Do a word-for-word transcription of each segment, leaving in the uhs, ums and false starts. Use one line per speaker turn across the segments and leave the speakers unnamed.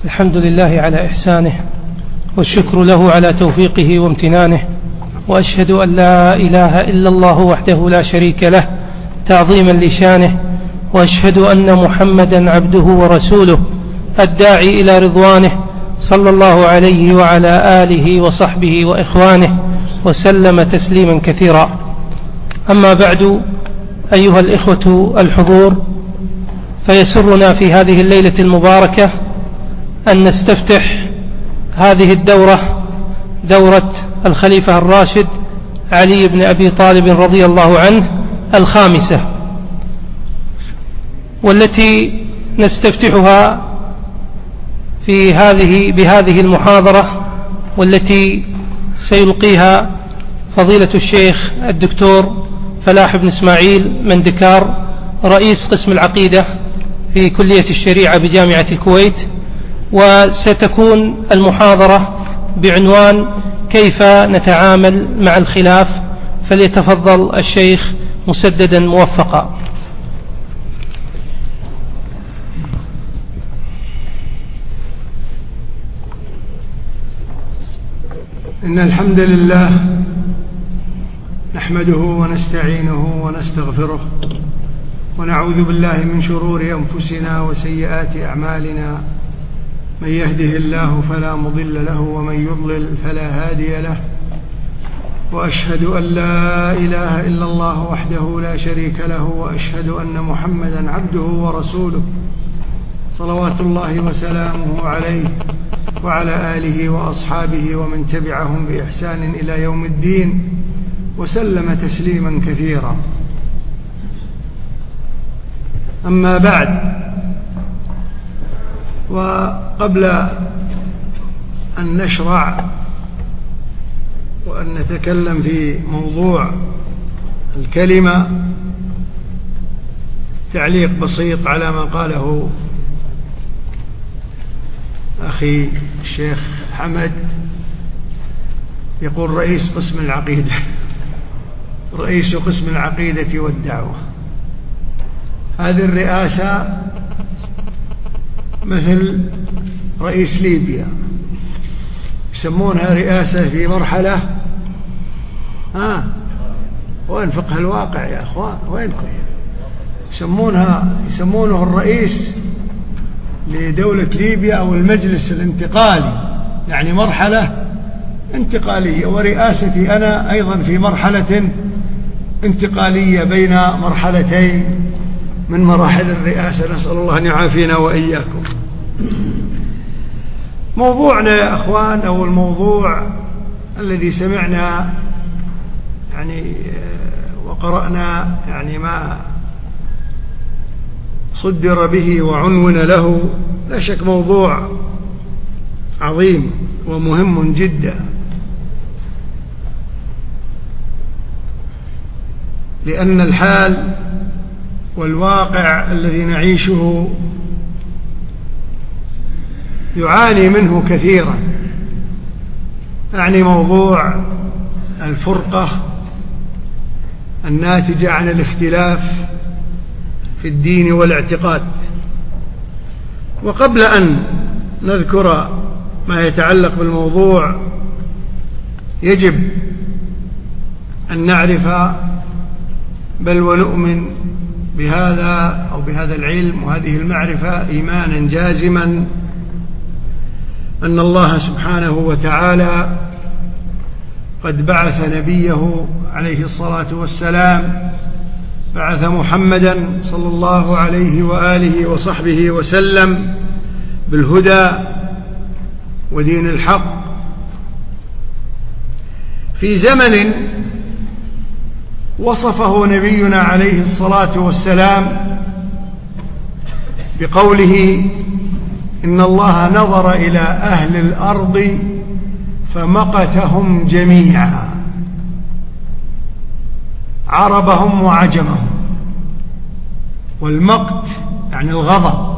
الحمد لله على إحسانه، والشكر له على توفيقه وامتنانه، وأشهد أن لا إله إلا الله وحده لا شريك له تعظيما لشانه، وأشهد أن محمدا عبده ورسوله الداعي إلى رضوانه صلى الله عليه وعلى آله وصحبه وإخوانه وسلم تسليما كثيرا. أما بعد، أيها الإخوة الحضور، فيسرنا في هذه الليلة المباركة أن نستفتح هذه الدورة، دورة الخليفة الراشد علي بن أبي طالب رضي الله عنه الخامسة، والتي نستفتحها في هذه بهذه المحاضرة، والتي سيلقيها فضيلة الشيخ الدكتور فلاح بن إسماعيل مندكار، رئيس قسم العقيدة في كلية الشريعة بجامعة الكويت. وستكون المحاضرة بعنوان كيف نتعامل مع الخلاف، فليتفضل الشيخ مسددا موفقا.
إن الحمد لله نحمده ونستعينه ونستغفره، ونعوذ بالله من شرور أنفسنا وسيئات أعمالنا، من يهده الله فلا مضل له ومن يضلل فلا هادي له، وأشهد أن لا إله إلا الله وحده لا شريك له، وأشهد أن محمدا عبده ورسوله صلوات الله وسلامه عليه وعلى آله وأصحابه ومن تبعهم بإحسان إلى يوم الدين، وسلم تسليما كثيرا. أما بعد، وقبل أن نشرع وأن نتكلم في موضوع الكلمة، تعليق بسيط على ما قاله أخي الشيخ حمد. يقول رئيس قسم العقيدة، رئيس قسم العقيدة والدعوة. هذه الرئاسة مثل رئيس ليبيا، يسمونها رئاسة في مرحلة. ها وين فقه الواقع يا أخوان؟ وينكم؟ يسمونها يسمونه الرئيس لدولة ليبيا أو المجلس الانتقالي، يعني مرحلة انتقالية. ورئاستي أنا أيضا في مرحلة انتقالية بين مرحلتين من مراحل الرئاسة، نسأل الله أن يعافينا وإياكم. موضوعنا يا أخوان، أو الموضوع الذي سمعنا يعني وقرأنا يعني ما صدر به وعنون له، لا شك موضوع عظيم ومهم جدا، لأن الحال والواقع الذي نعيشه يعاني منه كثيرا، يعني موضوع الفرقة الناتجة عن الاختلاف في الدين والاعتقاد. وقبل أن نذكر ما يتعلق بالموضوع، يجب أن نعرف بل ونؤمن بهذا أو بهذا العلم وهذه المعرفة إيمانا جازما أن الله سبحانه وتعالى قد بعث نبيه عليه الصلاة والسلام، بعث محمدا صلى الله عليه وآله وصحبه وسلم بالهدى ودين الحق في زمن وصفه نبينا عليه الصلاة والسلام بقوله: إن الله نظر إلى أهل الأرض فمقتهم جميعا، عربهم وعجمهم. والمقت يعني الغضب،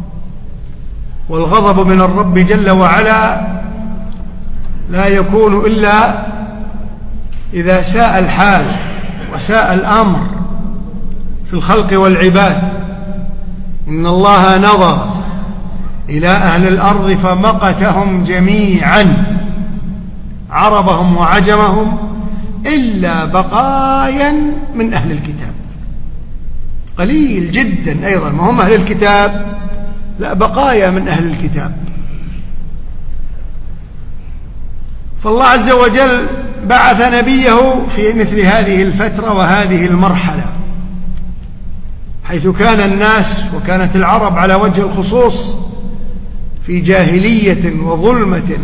والغضب من الرب جل وعلا لا يكون إلا إذا ساء الحال وساء الأمر في الخلق والعباد. إن الله نظر إلى أهل الأرض فمقتهم جميعا عربهم وعجمهم إلا بقايا من أهل الكتاب، قليل جدا أيضا، ما هم أهل الكتاب، لا بقايا من أهل الكتاب. فالله عز وجل بعث نبيه في مثل هذه الفترة وهذه المرحلة، حيث كان الناس وكانت العرب على وجه الخصوص في جاهلية وظلمة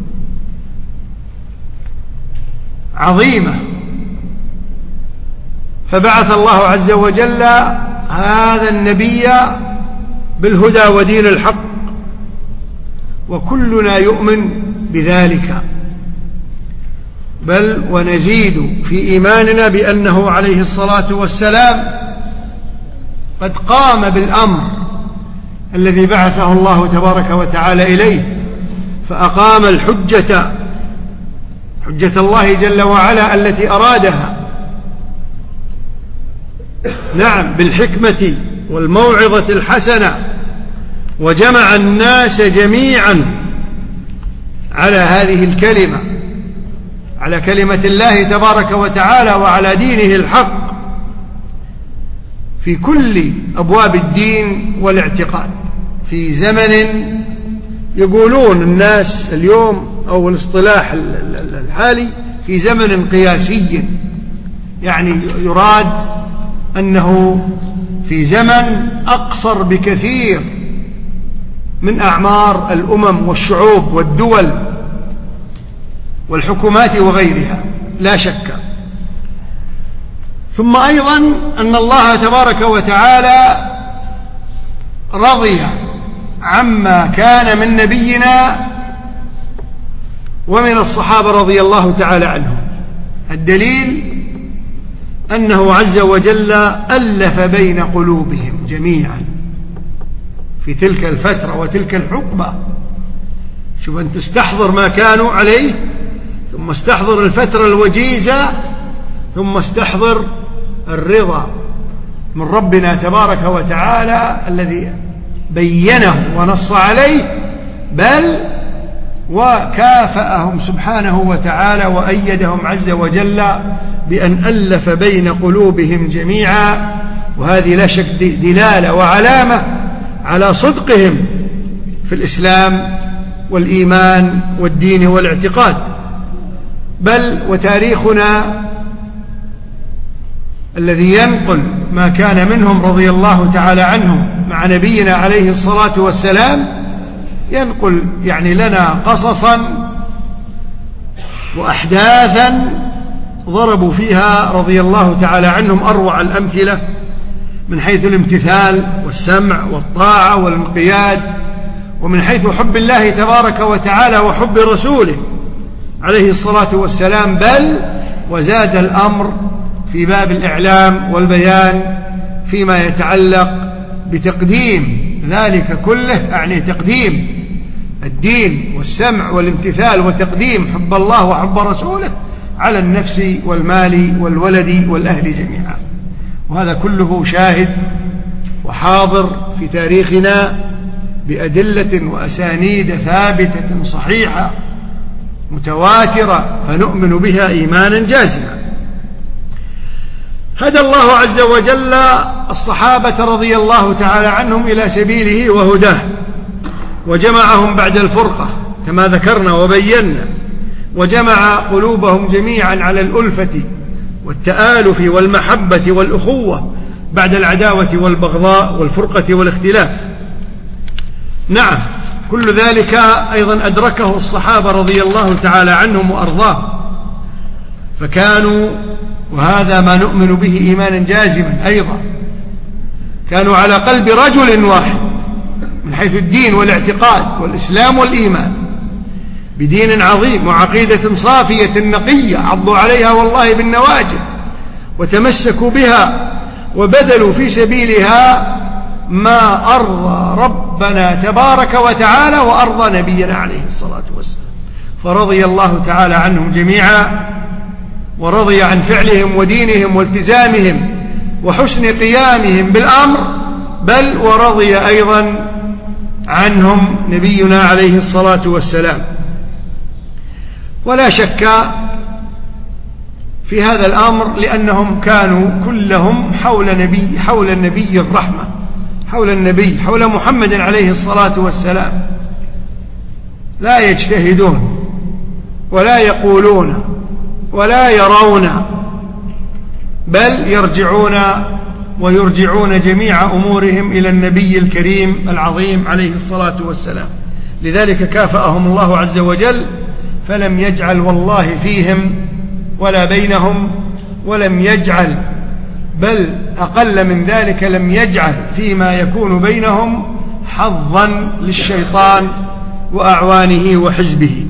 عظيمة، فبعث الله عز وجل هذا النبي بالهدى ودين الحق، وكلنا يؤمن بذلك، بل ونزيد في إيماننا بأنه عليه الصلاة والسلام قد قام بالأمر الذي بعثه الله تبارك وتعالى إليه، فأقام الحجة، حجة الله جل وعلا التي أرادها، نعم، بالحكمة والموعظة الحسنة، وجمع الناس جميعا على هذه الكلمة، على كلمة الله تبارك وتعالى وعلى دينه الحق في كل أبواب الدين والاعتقاد، في زمن يقولون الناس اليوم أو الاصطلاح الحالي في زمن قياسي، يعني يراد أنه في زمن أقصر بكثير من أعمار الأمم والشعوب والدول والحكومات وغيرها لا شك. ثم أيضا أن الله تبارك وتعالى رضي عما كان من نبينا ومن الصحابة رضي الله تعالى عنهم، الدليل أنه عز وجل ألف بين قلوبهم جميعا في تلك الفترة وتلك الحقبة. شوف أن تستحضر ما كانوا عليه، ثم استحضر الفترة الوجيزة، ثم استحضر الرضا من ربنا تبارك وتعالى الذي بينه ونص عليه، بل وكافأهم سبحانه وتعالى وأيدهم عز وجل بأن ألف بين قلوبهم جميعا، وهذه لا شك دلالة وعلامة على صدقهم في الإسلام والإيمان والدين والاعتقاد. بل وتاريخنا الذي ينقل ما كان منهم رضي الله تعالى عنهم مع نبينا عليه الصلاة والسلام ينقل يعني لنا قصصا وأحداثا ضربوا فيها رضي الله تعالى عنهم أروع الأمثلة من حيث الامتثال والسمع والطاعة والانقياد، ومن حيث حب الله تبارك وتعالى وحب رسوله عليه الصلاة والسلام. بل وزاد الأمر في باب الإعلام والبيان فيما يتعلق بتقديم ذلك كله، يعني تقديم الدين والسمع والامتثال وتقديم حب الله وحب رسوله على النفس والمال والولد والأهل جميعا. وهذا كله شاهد وحاضر في تاريخنا بأدلة وأسانيد ثابتة صحيحة متواترة، فنؤمن بها إيمانا جازما. هدى الله عز وجل الصحابة رضي الله تعالى عنهم إلى سبيله وهداه، وجمعهم بعد الفرقة كما ذكرنا وبينا، وجمع قلوبهم جميعا على الألفة والتآلف والمحبة والأخوة بعد العداوة والبغضاء والفرقة والاختلاف. نعم، كل ذلك أيضا أدركه الصحابة رضي الله تعالى عنهم وأرضاه، فكانوا، وهذا ما نؤمن به إيمانا جازما أيضا، كانوا على قلب رجل واحد من حيث الدين والاعتقاد والإسلام والإيمان، بدين عظيم وعقيدة صافية نقية عضوا عليها والله بالنواجذ وتمسكوا بها وبذلوا في سبيلها ما أرضى ربنا تبارك وتعالى وأرضى نبينا عليه الصلاة والسلام. فرضي الله تعالى عنهم جميعا، ورضي عن فعلهم ودينهم والتزامهم وحسن قيامهم بالأمر، بل ورضي أيضا عنهم نبينا عليه الصلاة والسلام. ولا شك في هذا الأمر، لأنهم كانوا كلهم حول نبي حول النبي الرحمة، حول النبي، حول محمد عليه الصلاة والسلام، لا يجتهدون ولا يقولون ولا يرون، بل يرجعون ويرجعون جميع أمورهم إلى النبي الكريم العظيم عليه الصلاة والسلام. لذلك كافأهم الله عز وجل، فلم يجعل والله فيهم ولا بينهم، ولم يجعل، بل أقل من ذلك لم يجعل فيما يكون بينهم حظا للشيطان وأعوانه وحزبه.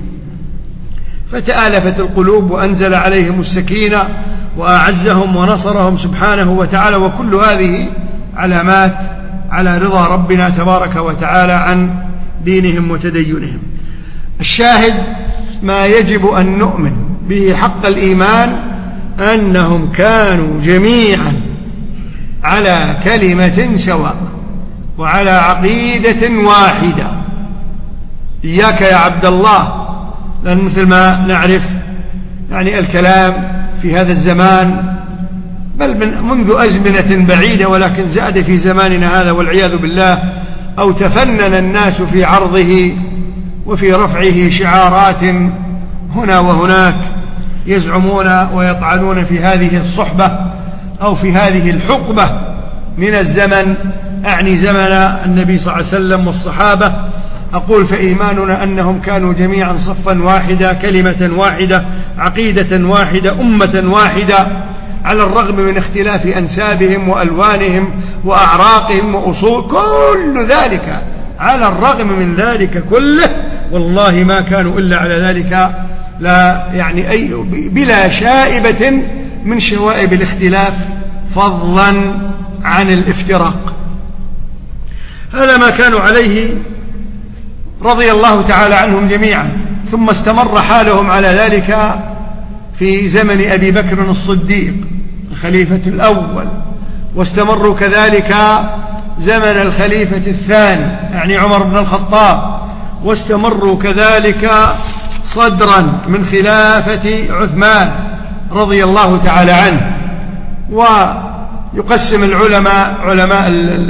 فتآلفت القلوب وأنزل عليهم السكينة وأعزهم ونصرهم سبحانه وتعالى، وكل هذه علامات على رضا ربنا تبارك وتعالى عن دينهم وتدينهم. الشاهد ما يجب أن نؤمن به حق الإيمان أنهم كانوا جميعا على كلمة سواء وعلى عقيدة واحدة. إياك يا عبد الله، لأن مثل ما نعرف يعني الكلام في هذا الزمان، بل من منذ أزمنة بعيدة، ولكن زاد في زماننا هذا والعياذ بالله، أو تفنن الناس في عرضه وفي رفعه شعارات هنا وهناك، يزعمون ويطعنون في هذه الصحبة أو في هذه الحقبة من الزمن، أعني زمن النبي صلى الله عليه وسلم والصحابة. أقول فإيماننا أنهم كانوا جميعا صفا واحدا، كلمة واحدة، عقيدة واحدة، أمة واحدة، على الرغم من اختلاف أنسابهم وألوانهم وأعراقهم وأصول كل ذلك، على الرغم من ذلك كله والله ما كانوا إلا على ذلك، لا يعني أي بلا شائبة من شوائب الاختلاف، فضلا عن الافتراق. هذا ما كانوا عليه رضي الله تعالى عنهم جميعا. ثم استمر حالهم على ذلك في زمن أبي بكر الصديق الخليفة الأول، واستمروا كذلك زمن الخليفة الثاني يعني عمر بن الخطاب، واستمروا كذلك صدرا من خلافة عثمان رضي الله تعالى عنه. ويقسم العلماء علماء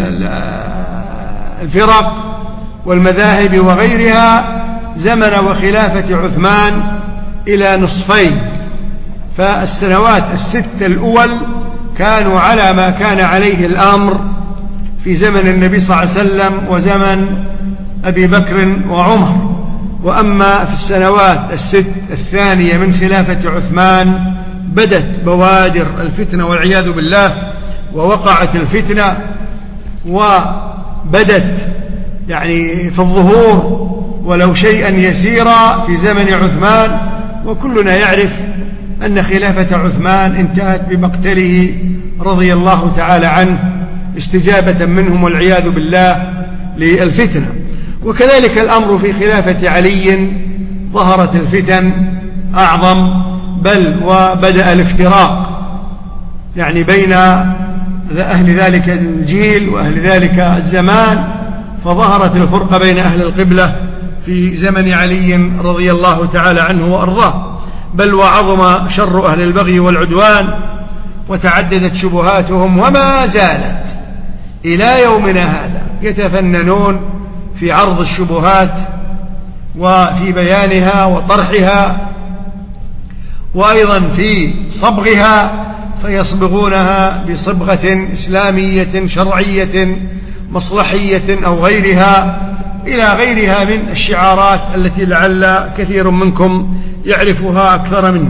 الفرق والمذاهب وغيرها زمن وخلافة عثمان إلى نصفين، فالسنوات الست الأول كانوا على ما كان عليه الأمر في زمن النبي صلى الله عليه وسلم وزمن أبي بكر وعمر. وأما في السنوات الست الثانية من خلافة عثمان بدت بوادر الفتنة والعياذ بالله، ووقعت الفتنة وبدت يعني في الظهور ولو شيئا يسيرا في زمن عثمان. وكلنا يعرف أن خلافة عثمان انتهت بمقتله رضي الله تعالى عنه استجابة منهم والعياذ بالله للفتنة. وكذلك الأمر في خلافة علي، ظهرت الفتن أعظم، بل وبدأ الافتراق يعني بين أهل ذلك الجيل وأهل ذلك الزمان، فظهرت الفرقة بين أهل القبلة في زمن علي رضي الله تعالى عنه وأرضاه، بل وعظم شر أهل البغي والعدوان وتعددت شبهاتهم، وما زالت إلى يومنا هذا يتفننون في عرض الشبهات وفي بيانها وطرحها، وأيضا في صبغها، فيصبغونها بصبغة إسلامية شرعية مصلحية أو غيرها إلى غيرها من الشعارات التي لعل كثير منكم يعرفها أكثر مني.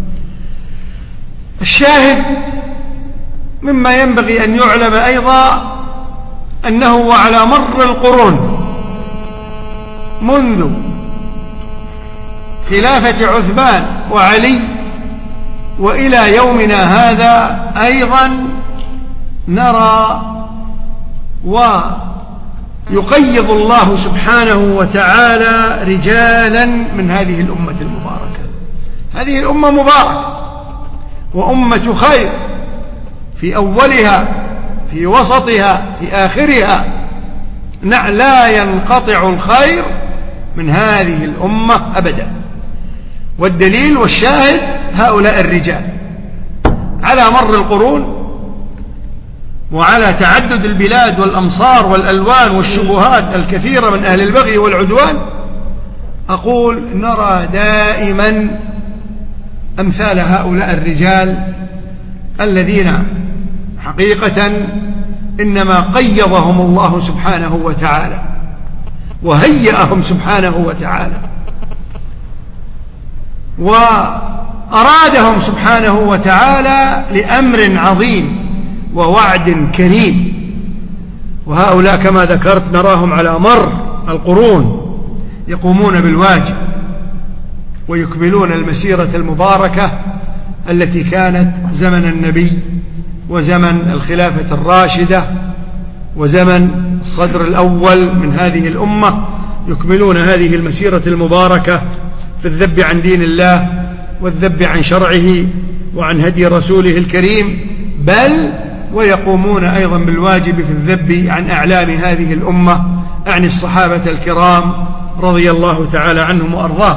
الشاهد مما ينبغي أن يعلم أيضا أنه وعلى مر القرون منذ خلافة عثمان وعلي وإلى يومنا هذا أيضا نرى ويقيض الله سبحانه وتعالى رجالا من هذه الأمة المباركة. هذه الأمة مباركة وأمة خير في أولها في وسطها في آخرها، لا ينقطع الخير من هذه الأمة أبدا. والدليل والشاهد هؤلاء الرجال على مر القرون وعلى تعدد البلاد والأمصار والألوان والشبهات الكثيرة من أهل البغي والعدوان، أقول نرى دائما أمثال هؤلاء الرجال الذين حقيقة إنما قيضهم الله سبحانه وتعالى وهيئهم سبحانه وتعالى وأرادهم سبحانه وتعالى لأمر عظيم ووعد كريم. وهؤلاء كما ذكرت نراهم على مر القرون يقومون بالواجب ويكملون المسيرة المباركة التي كانت زمن النبي وزمن الخلافة الراشدة وزمن الصدر الأول من هذه الأمة، يكملون هذه المسيرة المباركة في الذب عن دين الله والذب عن شرعه وعن هدي رسوله الكريم، بل ويقومون أيضا بالواجب في الذب عن أعلام هذه الأمة، أعني الصحابة الكرام رضي الله تعالى عنهم وأرضاهم.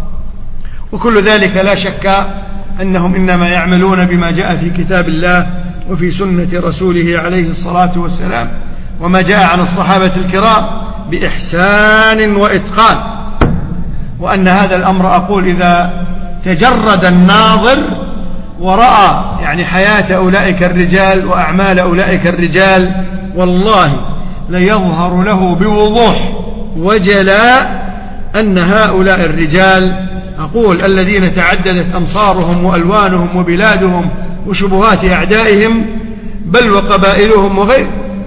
وكل ذلك لا شك أنهم إنما يعملون بما جاء في كتاب الله وفي سنة رسوله عليه الصلاة والسلام وما جاء عن الصحابة الكرام بإحسان وإتقان. وأن هذا الأمر أقول إذا تجرد الناظر ورأى يعني حياة أولئك الرجال وأعمال أولئك الرجال والله ليظهر له بوضوح وجلاء أن هؤلاء الرجال أقول الذين تعددت أمصارهم وألوانهم وبلادهم وشبهات أعدائهم بل وقبائلهم وغير،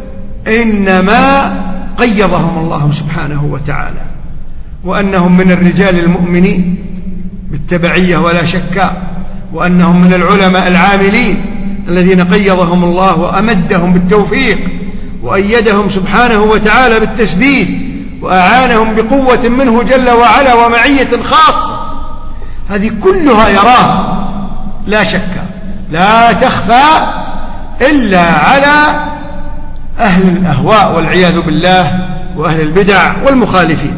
إنما قيضهم الله سبحانه وتعالى، وأنهم من الرجال المؤمنين بالتبعية ولا شك، وأنهم من العلماء العاملين الذين قيضهم الله وأمدهم بالتوفيق وأيدهم سبحانه وتعالى بالتسديد وأعانهم بقوة منه جل وعلا ومعية خاصة. هذه كلها يراها لا شك لا تخفى إلا على أهل الأهواء والعياذ بالله وأهل البدع والمخالفين.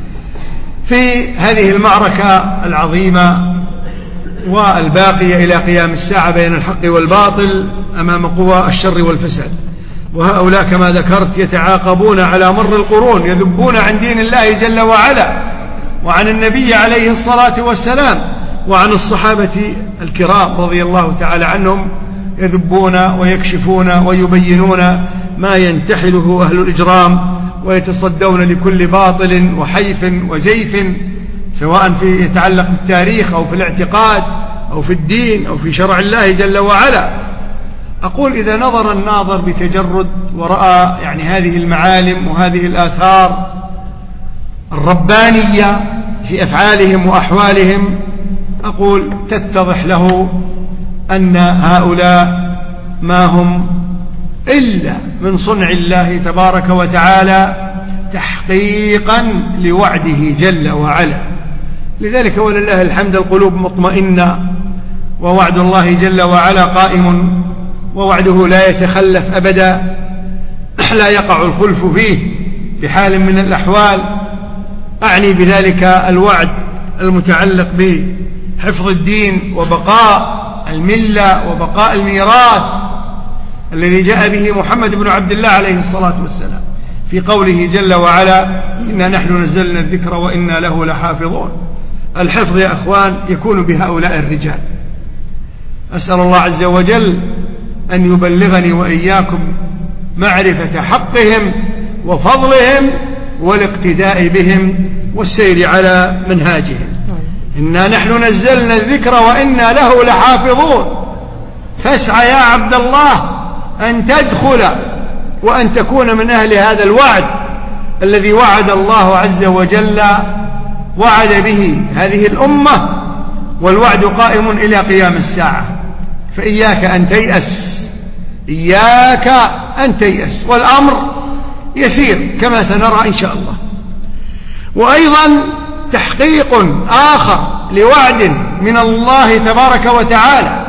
في هذه المعركة العظيمة والباقية إلى قيام الساعة بين الحق والباطل أمام قوى الشر والفساد، وهؤلاء كما ذكرت يتعاقبون على مر القرون يذبون عن دين الله جل وعلا وعن النبي عليه الصلاة والسلام وعن الصحابة الكرام رضي الله تعالى عنهم، يذبون ويكشفون ويبينون ما ينتحله أهل الإجرام ويتصدون لكل باطل وحيف وزيف سواء في يتعلق بالتاريخ أو في الاعتقاد أو في الدين أو في شرع الله جل وعلا. أقول إذا نظر الناظر بتجرد ورأى يعني هذه المعالم وهذه الآثار الربانية في أفعالهم وأحوالهم، أقول تتضح له أن هؤلاء ما هم إلا من صنع الله تبارك وتعالى تحقيقا لوعده جل وعلا. لذلك ولله الحمد القلوب مطمئنة ووعد الله جل وعلا قائم ووعده لا يتخلف أبدا، لا يقع الخلف فيه بحال من الأحوال. أعني بذلك الوعد المتعلق بحفظ الدين وبقاء الملة وبقاء الميراث الذي جاء به محمد بن عبد الله عليه الصلاة والسلام في قوله جل وعلا إنا نحن نزلنا الذكر وإنا له لحافظون. الحفظ يا أخوان يكون بهؤلاء الرجال. أسأل الله عز وجل أن يبلغني وإياكم معرفة حقهم وفضلهم والاقتداء بهم والسير على منهاجهم. إنا نحن نزلنا الذكر وإنا له لحافظون. فاسعى يا عبد الله أن تدخل وأن تكون من أهل هذا الوعد الذي وعد الله عز وجل وعد به هذه الأمة، والوعد قائم إلى قيام الساعة. فإياك أن تيأس، إياك أن تيأس، والأمر يسير كما سنرى إن شاء الله. وأيضا تحقيق آخر لوعد من الله تبارك وتعالى.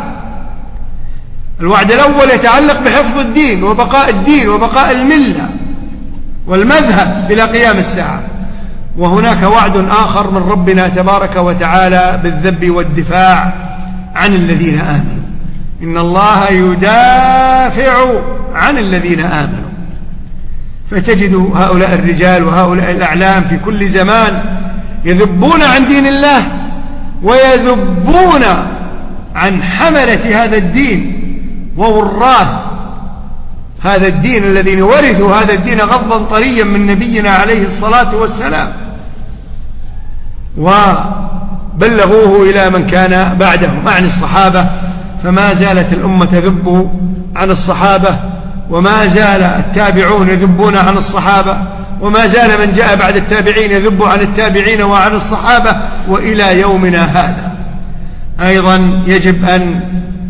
الوعد الأول يتعلق بحفظ الدين وبقاء الدين وبقاء الملة والمذهب إلى قيام الساعة. وهناك وعد آخر من ربنا تبارك وتعالى بالذب والدفاع عن الذين آمنوا، إن الله يدافع عن الذين آمنوا. فتجد هؤلاء الرجال وهؤلاء الأعلام في كل زمان يذبون عن دين الله ويذبون عن حملة هذا الدين ووراث هذا الدين الذين ورثوا هذا الدين غضا طريا من نبينا عليه الصلاة والسلام، وبلغوه إلى من كان بعدهم عن الصحابة. فما زالت الأمة تذب عن الصحابة، وما زال التابعون يذبون عن الصحابة، وما زال من جاء بعد التابعين يذب عن التابعين وعن الصحابة، وإلى يومنا هذا. أيضا يجب أن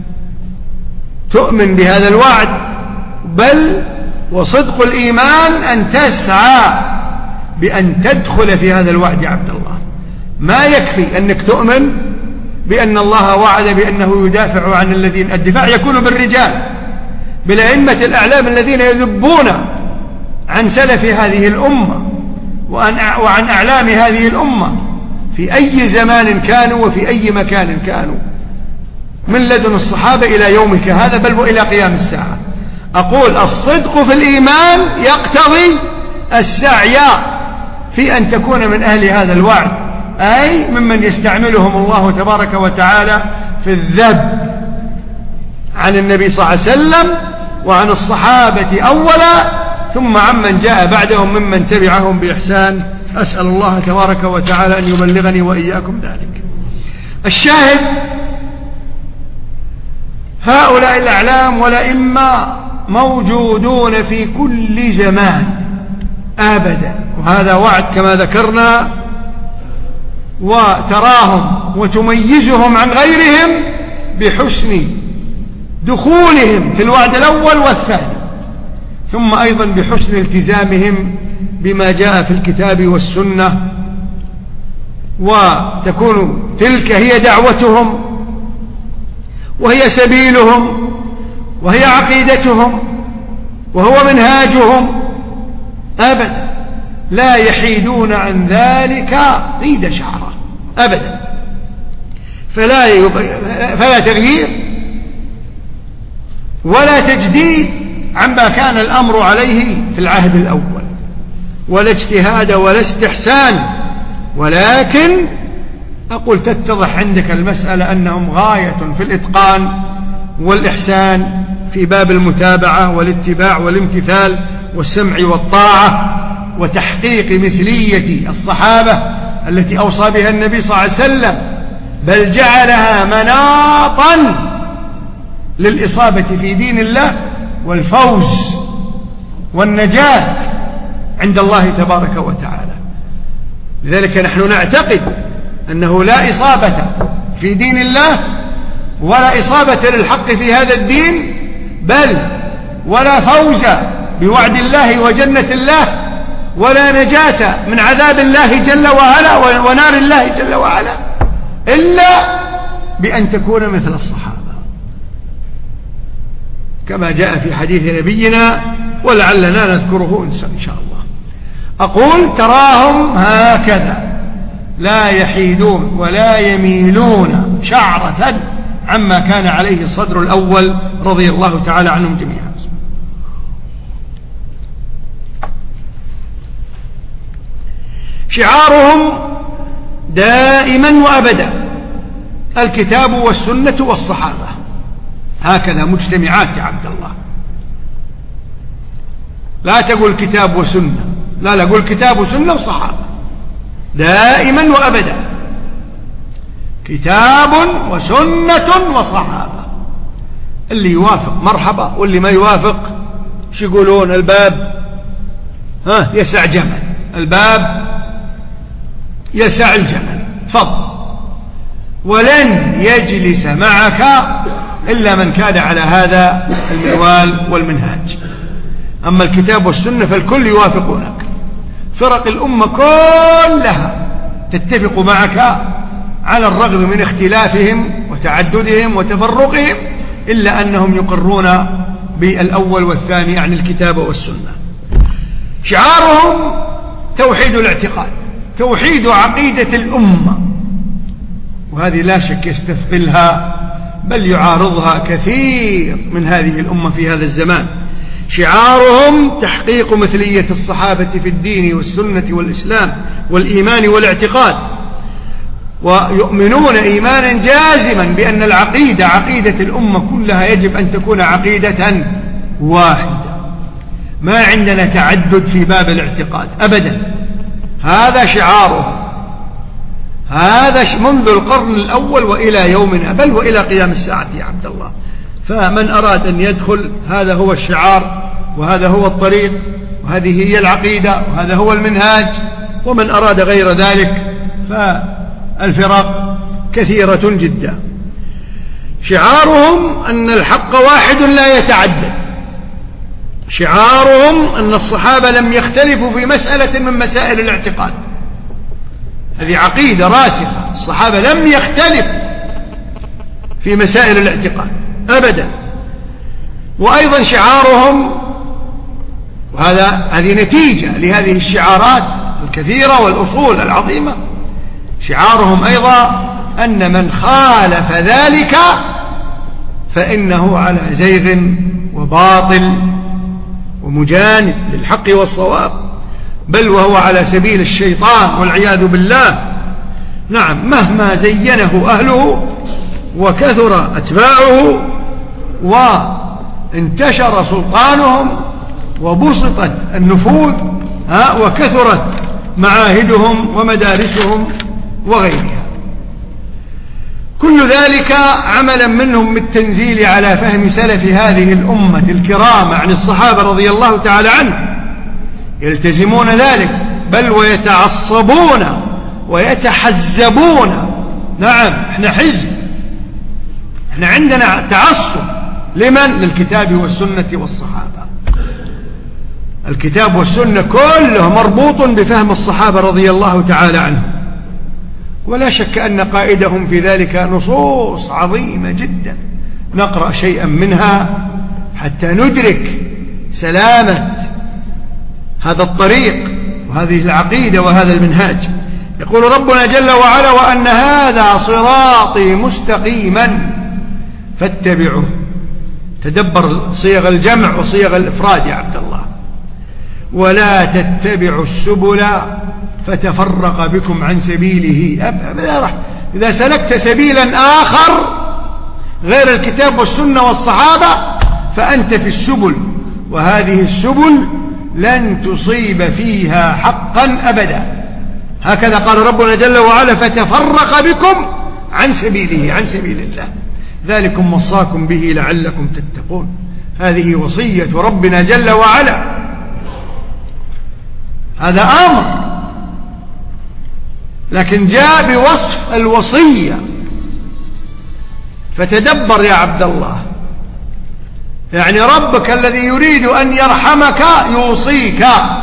تؤمن بهذا الوعد، بل وصدق الإيمان أن تسعى بأن تدخل في هذا الوعد يا عبد الله. ما يكفي أنك تؤمن بأن الله وعد بأنه يدافع عن الذين، الدفاع يكون بالرجال، بالأئمة الأعلام الذين يذبون عن سلف هذه الأمة وعن أعلام هذه الأمة في أي زمان كانوا وفي أي مكان كانوا، من لدن الصحابة إلى يومك هذا، بل وإلى قيام الساعة. أقول الصدق في الإيمان يقتضي السعي في أن تكون من أهل هذا الوعد، أي ممن يستعملهم الله تبارك وتعالى في الذب عن النبي صلى الله عليه وسلم وعن الصحابة أولا، ثم عمن جاء بعدهم ممن تبعهم بإحسان. أسأل الله تبارك وتعالى أن يبلغني وإياكم ذلك. الشاهد هؤلاء الأعلام والأئمة موجودون في كل زمان أبدا، وهذا وعد كما ذكرنا. وتراهم وتميزهم عن غيرهم بحسن دخولهم في الوعد الأول والثاني، ثم أيضا بحسن التزامهم بما جاء في الكتاب والسنة، وتكون تلك هي دعوتهم وهي سبيلهم وهي عقيدتهم وهو منهاجهم أبدا، لا يحيدون عن ذلك قيد شعرة أبدا. فلا, يب... فلا تغيير ولا تجديد عما كان الأمر عليه في العهد الأول، ولا اجتهاد ولا استحسان، ولكن أقول تتضح عندك المسألة أنهم غاية في الإتقان والإحسان في باب المتابعة والاتباع والامتثال والسمع والطاعة وتحقيق مثلية الصحابة التي أوصى بها النبي صلى الله عليه وسلم، بل جعلها مناطا للإصابة في دين الله والفوز والنجاة عند الله تبارك وتعالى. لذلك نحن نعتقد أنه لا إصابة في دين الله ولا إصابة للحق في هذا الدين، بل ولا فوز بوعد الله وجنة الله، ولا نجاة من عذاب الله جل وعلا ونار الله جل وعلا، إلا بأن تكون مثل الصحابة كما جاء في حديث نبينا، ولعلنا نذكره إن شاء الله. أقول تراهم هكذا لا يحيدون ولا يميلون شعرة عما كان عليه الصدر الأول رضي الله تعالى عنهم جميعا. شعارهم دائما وأبدا الكتاب والسنة والصحابة، هكذا مجتمعات يا عبد الله. لا تقول كتاب وسنة، لا لا قول كتاب وسنة وصحابة دائما وأبدا، كتاب وسنة وصحابة. اللي يوافق مرحبا، واللي ما يوافق شو يقولون؟ الباب ها يسع جمل، الباب يسع الجمل، تفضل. ولن يجلس معك إلا من كان على هذا المنوال والمنهاج. أما الكتاب والسنة فالكل يوافقونك، فرق الأمة كلها تتفق معك على الرغم من اختلافهم وتعددهم وتفرقهم، إلا أنهم يقرون بالأول والثاني عن الكتاب والسنة. شعارهم توحيد الاعتقاد، توحيد عقيدة الأمة، وهذه لا شك يستثقلها بل يعارضها كثير من هذه الأمة في هذا الزمان. شعارهم تحقيق مثلية الصحابة في الدين والسنة والإسلام والإيمان والاعتقاد، ويؤمنون إيمانا جازما بأن العقيدة عقيدة الأمة كلها يجب أن تكون عقيدة واحدة، ما عندنا تعدد في باب الاعتقاد أبدا. هذا شعارهم، هذا منذ القرن الأول وإلى يومنا، بل وإلى قيام الساعة يا عبد الله. فمن أراد أن يدخل هذا هو الشعار، وهذا هو الطريق، وهذه هي العقيدة، وهذا هو المنهاج. ومن أراد غير ذلك فالفرق كثيرة جدا. شعارهم أن الحق واحد لا يتعدد، شعارهم أن الصحابة لم يختلفوا في مسألة من مسائل الاعتقاد، هذه عقيدة راسخة، الصحابة لم يختلفوا في مسائل الاعتقاد أبدا. وأيضا شعارهم، وهذا هذه نتيجة لهذه الشعارات الكثيرة والأصول العظيمة، شعارهم أيضا أن من خالف ذلك فإنه على زيغ وباطل ومجانب للحق والصواب، بل وهو على سبيل الشيطان والعياذ بالله. نعم، مهما زينه أهله وكثر أتباعه وانتشر سلطانهم وبسطت النفوذ وكثرت معاهدهم ومدارسهم وغيرها، كل ذلك عملا منهم بالتنزيل على فهم سلف هذه الأمة الكرام عن الصحابة رضي الله تعالى عنهم، يلتزمون ذلك بل ويتعصبون ويتحزبون. نعم، احنا حزب، احنا عندنا تعصب لمن؟ للكتاب والسنة والصحابة. الكتاب والسنة كله مربوط بفهم الصحابة رضي الله تعالى عنهم، ولا شك أن قائدهم في ذلك نصوص عظيمة جدا، نقرأ شيئا منها حتى ندرك سلامة هذا الطريق وهذه العقيدة وهذا المنهاج. يقول ربنا جل وعلا: وأن هذا صراطي مستقيما فاتبعوه. تدبر صيغ الجمع وصيغ الإفراد يا عبد الله. ولا تتبعوا السبل فتفرق بكم عن سبيله. أبدا، إذا سلكت سبيلا آخر غير الكتاب والسنة والصحابة فأنت في السبل، وهذه السبل لن تصيب فيها حقا أبدا. هكذا قال ربنا جل وعلا: فتفرق بكم عن سبيله، عن سبيل الله. ذلكم وصاكم به لعلكم تتقون. هذه وصية ربنا جل وعلا، هذا أمر، لكن جاء بوصف الوصية. فتدبر يا عبد الله، يعني ربك الذي يريد أن يرحمك يوصيك،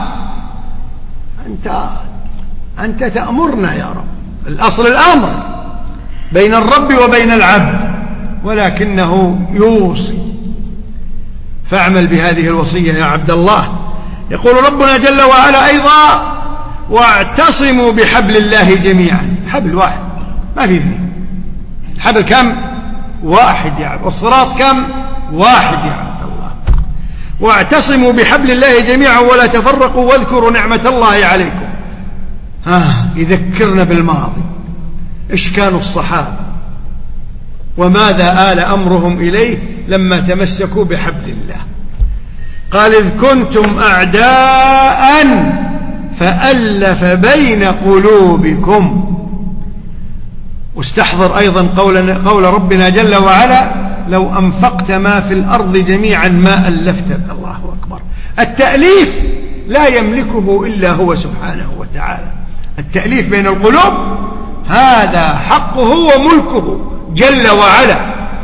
أنت أنت تأمرنا يا رب. الأصل الأمر بين الرب وبين العبد، ولكنه يوصي، فاعمل بهذه الوصية يا عبد الله. يقول ربنا جل وعلا أيضا: واعتصموا بحبل الله جميعا. حبل واحد، ما في اثنين. الحبل كم؟ واحد يا عبد. والصراط كم؟ واحد يا عبد الله. واعتصموا بحبل الله جميعا ولا تفرقوا واذكروا نعمة الله عليكم. ها يذكرنا بالماضي، إيش كانوا الصحابة وماذا آل أمرهم إليه لما تمسكوا بحبل الله. قال: إذ كنتم أعداء فألف بين قلوبكم. واستحضر أيضا قول, قول ربنا جل وعلا: لو أنفقت ما في الأرض جميعا ما ألفت. الله أكبر. التأليف لا يملكه إلا هو سبحانه وتعالى. التأليف بين القلوب هذا حقه وملكه جل وعلا،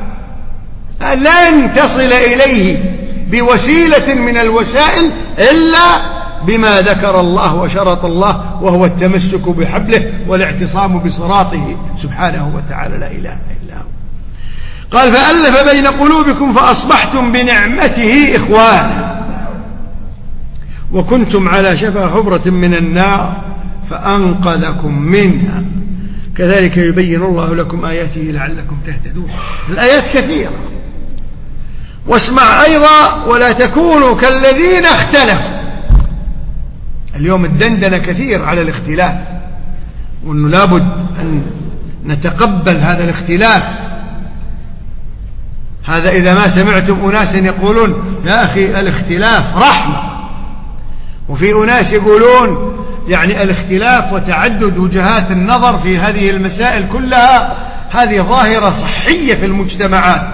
لن تصل إليه بوسيلة من الوسائل إلا بما ذكر الله وشرط الله، وهو التمسك بحبله والاعتصام بصراطه سبحانه وتعالى، لا إله إلا هو. قال: فألف بين قلوبكم فأصبحتم بنعمته إخوانا. وكنتم على شفا حفرة من النار فأنقذكم منها كذلك يبين الله لكم آياته لعلكم تهتدون. الآيات كثيرة. واسمع أيضا ولا تكونوا كالذين اختلفوا. اليوم الدندنة كثير على الاختلاف، وأنه لابد أن نتقبل هذا الاختلاف. هذا إذا ما سمعتم أناسا يقولون يا أخي الاختلاف رحمة، وفي أناس يقولون يعني الاختلاف وتعدد وجهات النظر في هذه المسائل كلها هذه ظاهرة صحية في المجتمعات.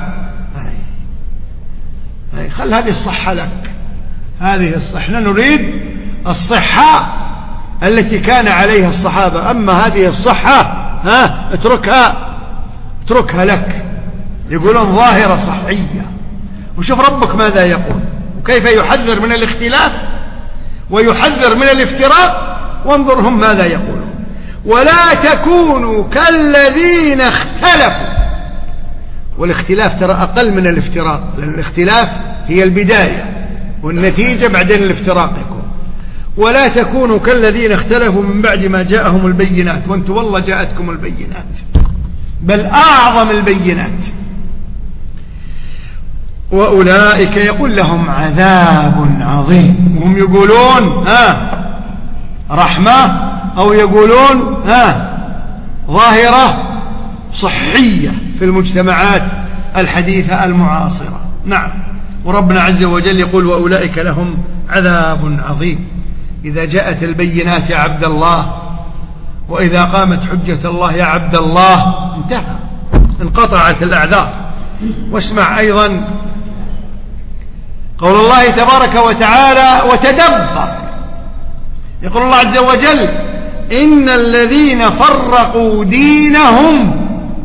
هاي خل هذه الصحة لك، هذه الصحة. نحن نريد الصحة التي كان عليها الصحابة، أما هذه الصحة ها اتركها اتركها لك. يقولون ظاهرة صحية. وشوف ربك ماذا يقول وكيف يحذر من الاختلاف ويحذر من الافتراق. وانظرهم ماذا يقولون: ولا تكونوا كالذين اختلفوا. والاختلاف ترى أقل من الافتراق، لأن الاختلاف هي البداية والنتيجة بعدين الافتراق يكون. ولا تكونوا كالذين اختلفوا من بعد ما جاءهم البينات. وانتم والله جاءتكم البينات، بل أعظم البينات. وأولئك يقول لهم عذاب عظيم. وهم يقولون ها رحمة، أو يقولون ها ظاهرة صحية في المجتمعات الحديثة المعاصرة. نعم. وربنا عز وجل يقول وأولئك لهم عذاب عظيم. إذا جاءت البينات يا عبد الله، وإذا قامت حجة الله يا عبد الله، انتهى، انقطعت الأعذار. واسمع أيضا قول الله تبارك وتعالى وتدبر. يقول الله عز وجل إن الذين فرقوا دينهم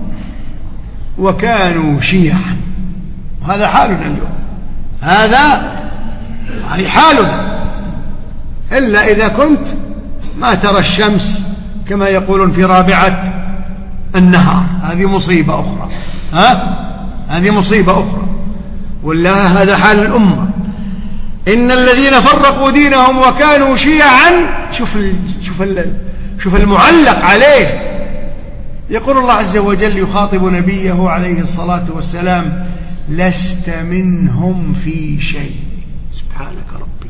وكانوا شيعا. وهذا حالنا اليوم، هذا هي حالنا، إلا إذا كنت ما ترى الشمس كما يقولون في رابعة النهار، هذه مصيبة أخرى. ها هذه مصيبة أخرى. ولا هذا حال الأمة. إن الذين فرقوا دينهم وكانوا شيعا. شوف شوف شوف المعلق عليه. يقول الله عز وجل يخاطب نبيه عليه الصلاة والسلام لست منهم في شيء. سبحانك ربي.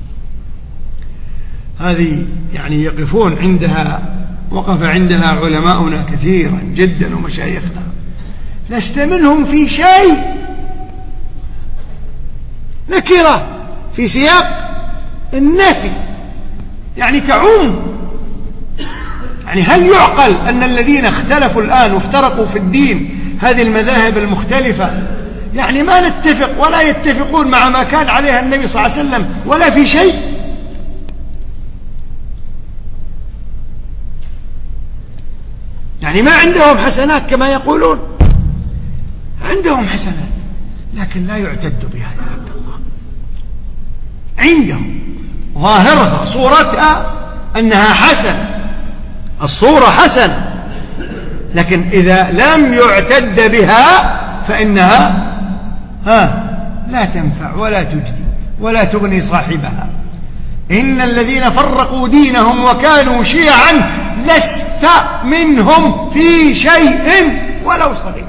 هذه يعني يقفون عندها، وقف عندها علماؤنا كثيرا جدا ومشايخنا. لست منهم في شيء، نكرة في سياق النفي، يعني تعوم. يعني هل يعقل أن الذين اختلفوا الآن وافترقوا في الدين، هذه المذاهب المختلفة، يعني ما نتفق ولا يتفقون مع ما كان عليها النبي صلى الله عليه وسلم ولا في شيء؟ يعني ما عندهم حسنات كما يقولون، عندهم حسنات لكن لا يعتد بها يا عبد الله. عندهم ظاهرها صورتها أنها حسنة، الصورة حسنة، لكن إذا لم يعتد بها فإنها ها لا تنفع ولا تجدي ولا تغني صاحبها. إن الذين فرقوا دينهم وكانوا شيعا لست منهم في شيء ولو صغير.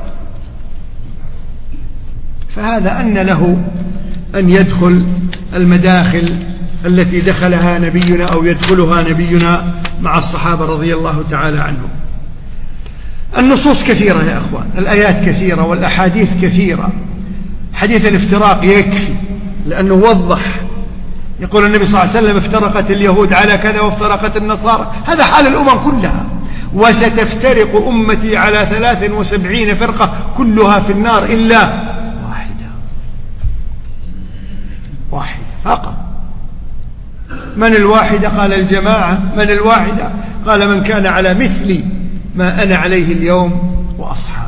فهذا أن له أن يدخل المداخل التي دخلها نبينا أو يدخلها نبينا مع الصحابة رضي الله تعالى عنهم. النصوص كثيرة يا أخوان، الآيات كثيرة والأحاديث كثيرة. حديث الافتراق يكفي لأنه وضح. يقول النبي صلى الله عليه وسلم افترقت اليهود على كذا وافترقت النصارى. هذا حال الأمم كلها. وستفترق أمتي على ثلاث وسبعين فرقة كلها في النار إلا واحدة، واحدة فقط. من الواحدة؟ قال الجماعة. من الواحدة؟ قال من كان على مثل ما أنا عليه اليوم وأصحابي.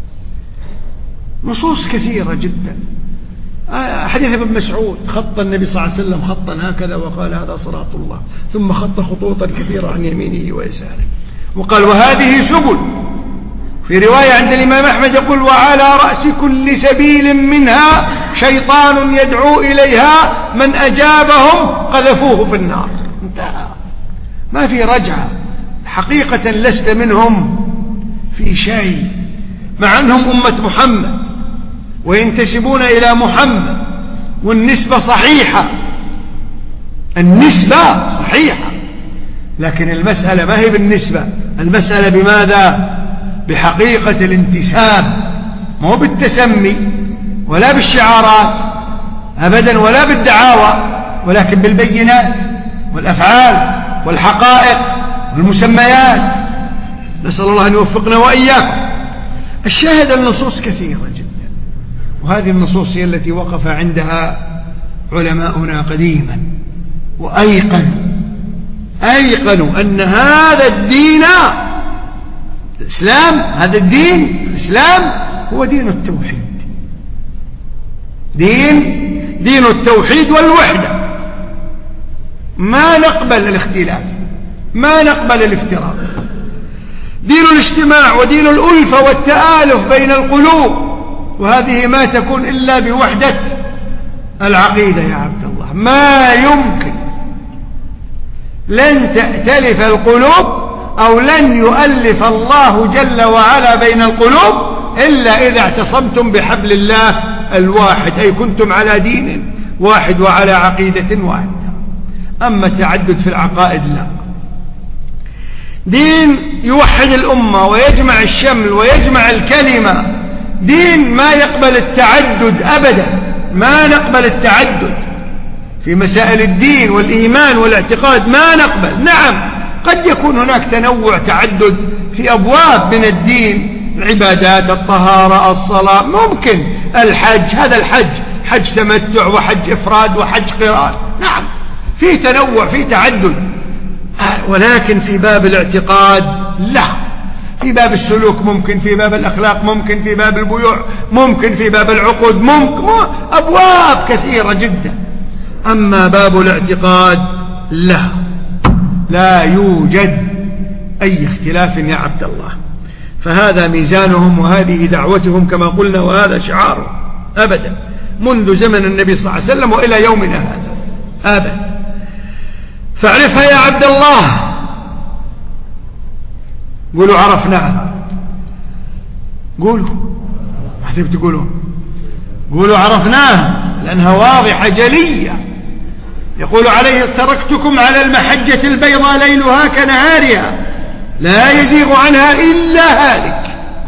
نصوص كثيرة جدا. حديث ابن مسعود خط النبي صلى الله عليه وسلم خطا هكذا وقال هذا صراط الله، ثم خط خطوطا كثيرة عن يمينه ويساره وقال وهذه سبل. في رواية عند الإمام أحمد يقول وعلى رأس كل سبيل منها شيطان يدعو إليها من أجابهم قذفوه في النار. انتهى، ما في رجعة. حقيقة لست منهم في شيء، مع أنهم أمة محمد وينتسبون إلى محمد، والنسبة صحيحة، النسبة صحيحة، لكن المسألة ما هي بالنسبة، المسألة بماذا؟ بحقيقة الانتساب، مو بالتسمي ولا بالشعارات أبدا ولا بالدعاوى، ولكن بالبينات والأفعال والحقائق والمسميات. نسأل الله أن يوفقنا وإياكم. الشاهد النصوص كثيرة جدا، وهذه النصوص هي التي وقف عندها علماؤنا قديما وأيقنوا أيقنوا أن هذا الدين الإسلام، هذا الدين الإسلام هو دين التوحيد، دين دين التوحيد والوحدة. ما نقبل الاختلاف، ما نقبل الافتراق. دين الاجتماع ودين الألفة والتآلف بين القلوب، وهذه ما تكون إلا بوحدة العقيدة يا عبد الله. ما يمكن، لن تأتلف القلوب أو لن يؤلف الله جل وعلا بين القلوب إلا إذا اعتصمتم بحبل الله الواحد، أي كنتم على دين واحد وعلى عقيدة واحدة. أما التعدد في العقائد لا. دين يوحد الأمة ويجمع الشمل ويجمع الكلمة، دين ما يقبل التعدد أبدا، ما نقبل التعدد في مسائل الدين والإيمان والاعتقاد، ما نقبل. نعم قد يكون هناك تنوع تعدد في أبواب من الدين، العبادات، الطهارة، الصلاة، ممكن الحج، هذا الحج حج تمتع وحج إفراد وحج قران، نعم في تنوع في تعدد، ولكن في باب الاعتقاد لا. في باب السلوك ممكن، في باب الأخلاق ممكن، في باب البيوع ممكن، في باب العقود ممكن، أبواب كثيرة جدا. أما باب الاعتقاد لا، لا يوجد أي اختلاف يا عبد الله. فهذا ميزانهم وهذه دعوتهم كما قلنا، وهذا شعارهم أبدا منذ زمن النبي صلى الله عليه وسلم وإلى يومنا هذا أبدا. فاعرفها يا عبد الله. قولوا عرفناها، قولوا ما تبي تقولون، قولوا عرفناها، لأنها واضحة جلية. يقول عليه تركتكم على المحجة البيضاء ليلها كنهارها لا يزيغ عنها إلا هالك.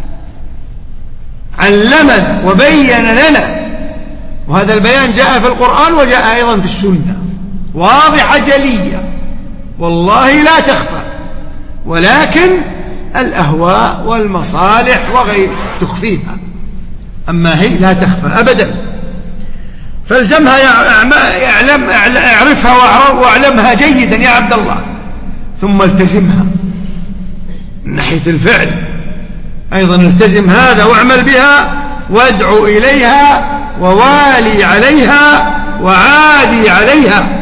علمنا وبين لنا، وهذا البيان جاء في القرآن وجاء أيضا في السنة، واضحة جلية والله لا تخفى، ولكن الأهواء والمصالح وغير تخفيها، أما هي لا تخفى أبدا. فالزمها يعلم، اعرفها واعلمها جيدا يا عبد الله، ثم التزمها من ناحية الفعل أيضا. التزم هذا واعمل بها وادعو إليها ووالي عليها وعادي عليها،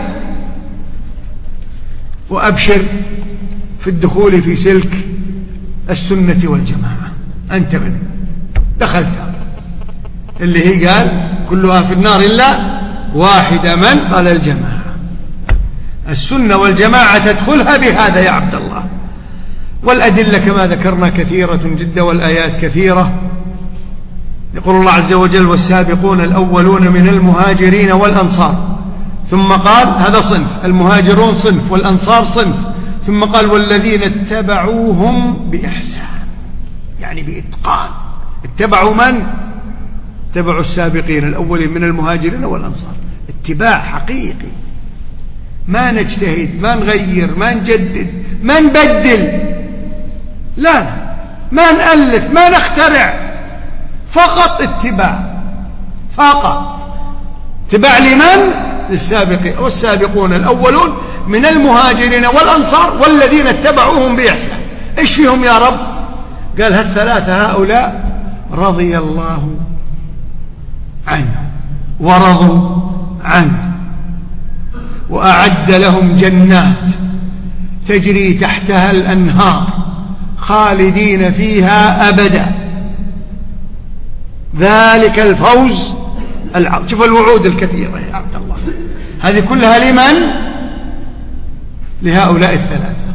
وأبشر في الدخول في سلك السنة والجماعة. أنت من دخلتها، اللي هي قال كلها في النار إلا واحدة، من قال الجماعة. السنة والجماعة تدخلها بهذا يا عبد الله. والأدلة كما ذكرنا كثيرة جدا والآيات كثيرة. يقول الله عز وجل والسابقون الأولون من المهاجرين والأنصار، ثم قال هذا صنف، المهاجرون صنف والأنصار صنف، ثم قال والذين اتبعوهم بإحسان، يعني بإتقان. اتبعوا من؟ اتبعوا السابقين الأولين من المهاجرين والأنصار، اتباع حقيقي، ما نجتهد، ما نغير، ما نجدد، ما نبدل، لا، ما نألف، ما نخترع، فقط اتباع، فقط اتباع لمن؟ للسابقين. والسابقون الأولون من المهاجرين والأنصار والذين اتبعوهم بإحسان. إيش فيهم يا رب؟ قال هالثلاثة هؤلاء رضي الله عنه ورضوا عنه وأعد لهم جنات تجري تحتها الأنهار خالدين فيها أبدا، ذلك الفوز العظيم. شوف الوعود الكثيرة يا عبد الله، هذه كلها لمن؟ لهؤلاء الثلاثة.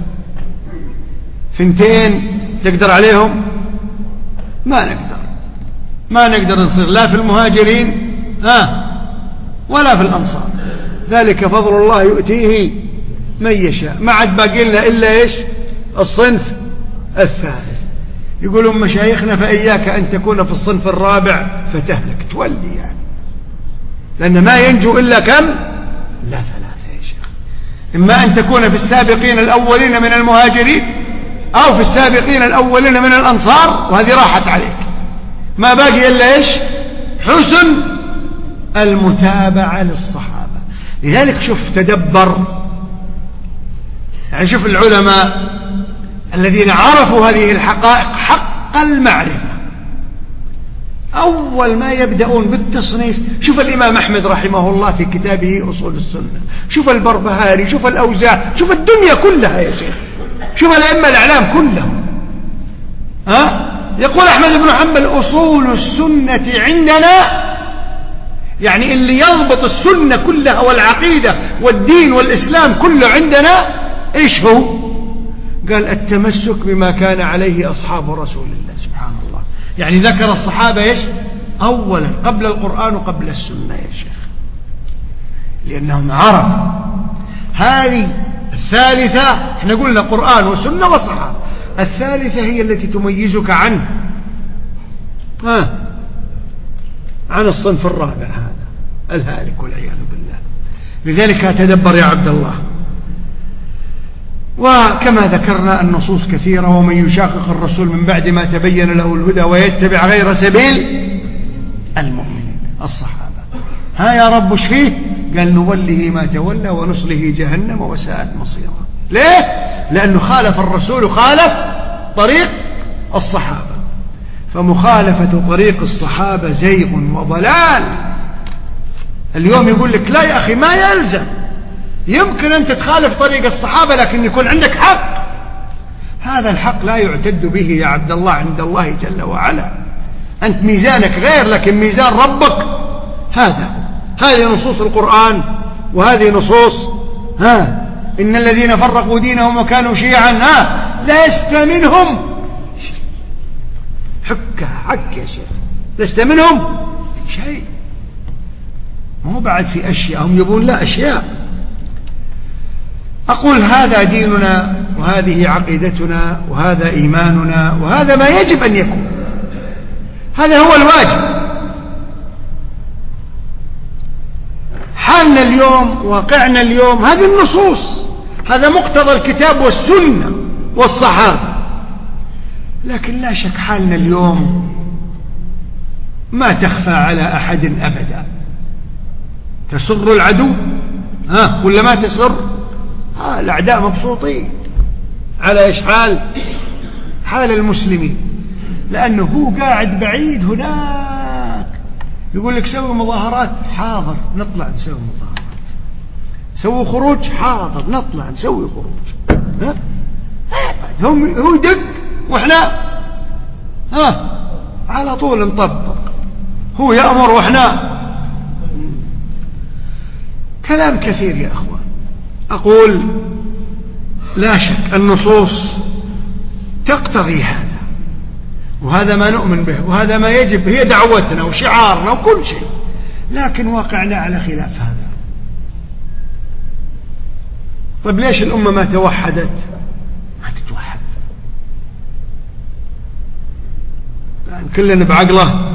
ثنتين تقدر عليهم؟ ما نقدر، ما نقدر نصير لا في المهاجرين ها ولا في الأنصار. ذلك فضل الله يؤتيه من يشاء. ما عاد باقي لنا إلا إيش؟ الصنف الثالث. يقولون مشايخنا فإياك أن تكون في الصنف الرابع فتهلك، تولي يعني، لأن ما ينجو إلا كم؟ لا ثلاثة يا شيخ. إما أن تكون في السابقين الأولين من المهاجرين أو في السابقين الأولين من الأنصار، وهذه راحت عليك. ما باقي إلا إيش؟ حسن المتابعة للصحابة. لذلك شوف تدبر، يعني شوف العلماء الذين عرفوا هذه الحقائق حق المعرفة، أول ما يبدأون بالتصنيف. شوف الإمام أحمد رحمه الله في كتابه أصول السنة، شوف البربهاري، شوف الأوزاع، شوف الدنيا كلها يا شيخ، شوف الأئمة الأعلام كلهم. ها؟ يقول أحمد بن حنبل أصول السنة عندنا، يعني اللي يضبط السنة كلها والعقيدة والدين والإسلام كله عندنا إيش هو؟ قال التمسك بما كان عليه أصحاب رسول الله. سبحان الله، يعني ذكر الصحابة إيش؟ أولا قبل القرآن وقبل السنة يا شيخ، لأنهم عرفوا. هذه الثالثة، احنا قلنا قرآن وسنة وصحابة، الثالثة هي التي تميزك عنه ها عن الصنف الرابع هذا الهالك والعياذ بالله. لذلك تدبر يا عبد الله. وكما ذكرنا النصوص كثيرة، ومن يشاقق الرسول من بعد ما تبين له الهدى ويتبع غير سبيل المؤمنين الصحابة. ها يا رب ايش فيه؟ قال نوله ما تولى ونصله جهنم وساءت مصيرا. ليه؟ لأنه خالف الرسول، خالف طريق الصحابة. فمخالفة طريق الصحابة زيغ وضلال. اليوم يقول لك لا يا أخي ما يلزم، يمكن أن تتخالف طريق الصحابة لكن يكون عندك حق. هذا الحق لا يعتد به يا عبد الله عند الله جل وعلا. أنت ميزانك غير، لكن ميزان ربك هذا. هذه نصوص القرآن وهذه نصوص ها إن الذين فرقوا دينهم وكانوا شيعا ها لست منهم حك حك يا شيخ، لست منهم شيء. مو بعد في أشياء هم يبون لا أشياء. أقول هذا ديننا وهذه عقيدتنا وهذا إيماننا وهذا ما يجب أن يكون، هذا هو الواجب. حالنا اليوم، واقعنا اليوم، هذه النصوص، هذا مقتضى الكتاب والسنة والصحابة. لكن لا شك حالنا اليوم ما تخفى على أحد أبدا. تسر العدو ها ولا ما تسر؟ ها الأعداء مبسوطين على إيش حال؟ حال المسلمين، لأنه هو قاعد بعيد هناك يقول لك سوي مظاهرات، حاضر نطلع نسوي مظاهرات، سوي خروج، حاضر نطلع نسوي خروج. ها هم هو يدق واحنا ها على طول نطبق، هو يأمر واحنا كلام كثير يا أخوان. أقول لا شك النصوص تقتضي هذا، وهذا ما نؤمن به، وهذا ما يجب، هي دعوتنا وشعارنا وكل شيء، لكن واقعنا على خلاف هذا. طيب ليش الأمة ما توحدت؟ ما تتوحد، يعني كلنا بعقله،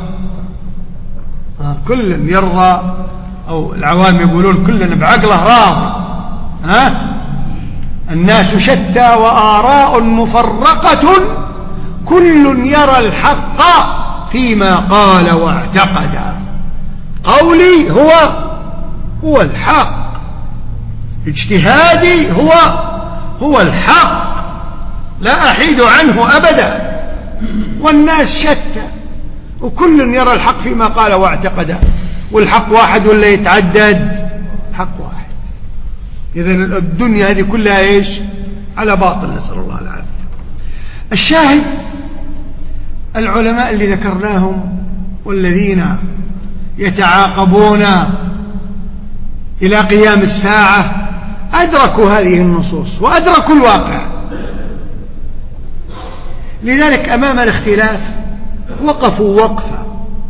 كل يرضى، أو العوام يقولون كلنا بعقله راضي. ها الناس شتى وآراء مفرقة كل يرى الحق فيما قال واعتقد. قولي هو هو الحق، اجتهادي هو هو الحق، لا أحيد عنه أبدا. والناس شتى وكل يرى الحق فيما قال واعتقد. والحق واحد ولا يتعدد؟ حق واحد. إذن الدنيا هذه كلها إيش؟ على باطل، نسأل الله العافية. الشاهد العلماء اللي ذكرناهم والذين يتعاقبون إلى قيام الساعة أدركوا هذه النصوص وأدركوا الواقع. لذلك أمام الاختلاف وقفوا وقفة.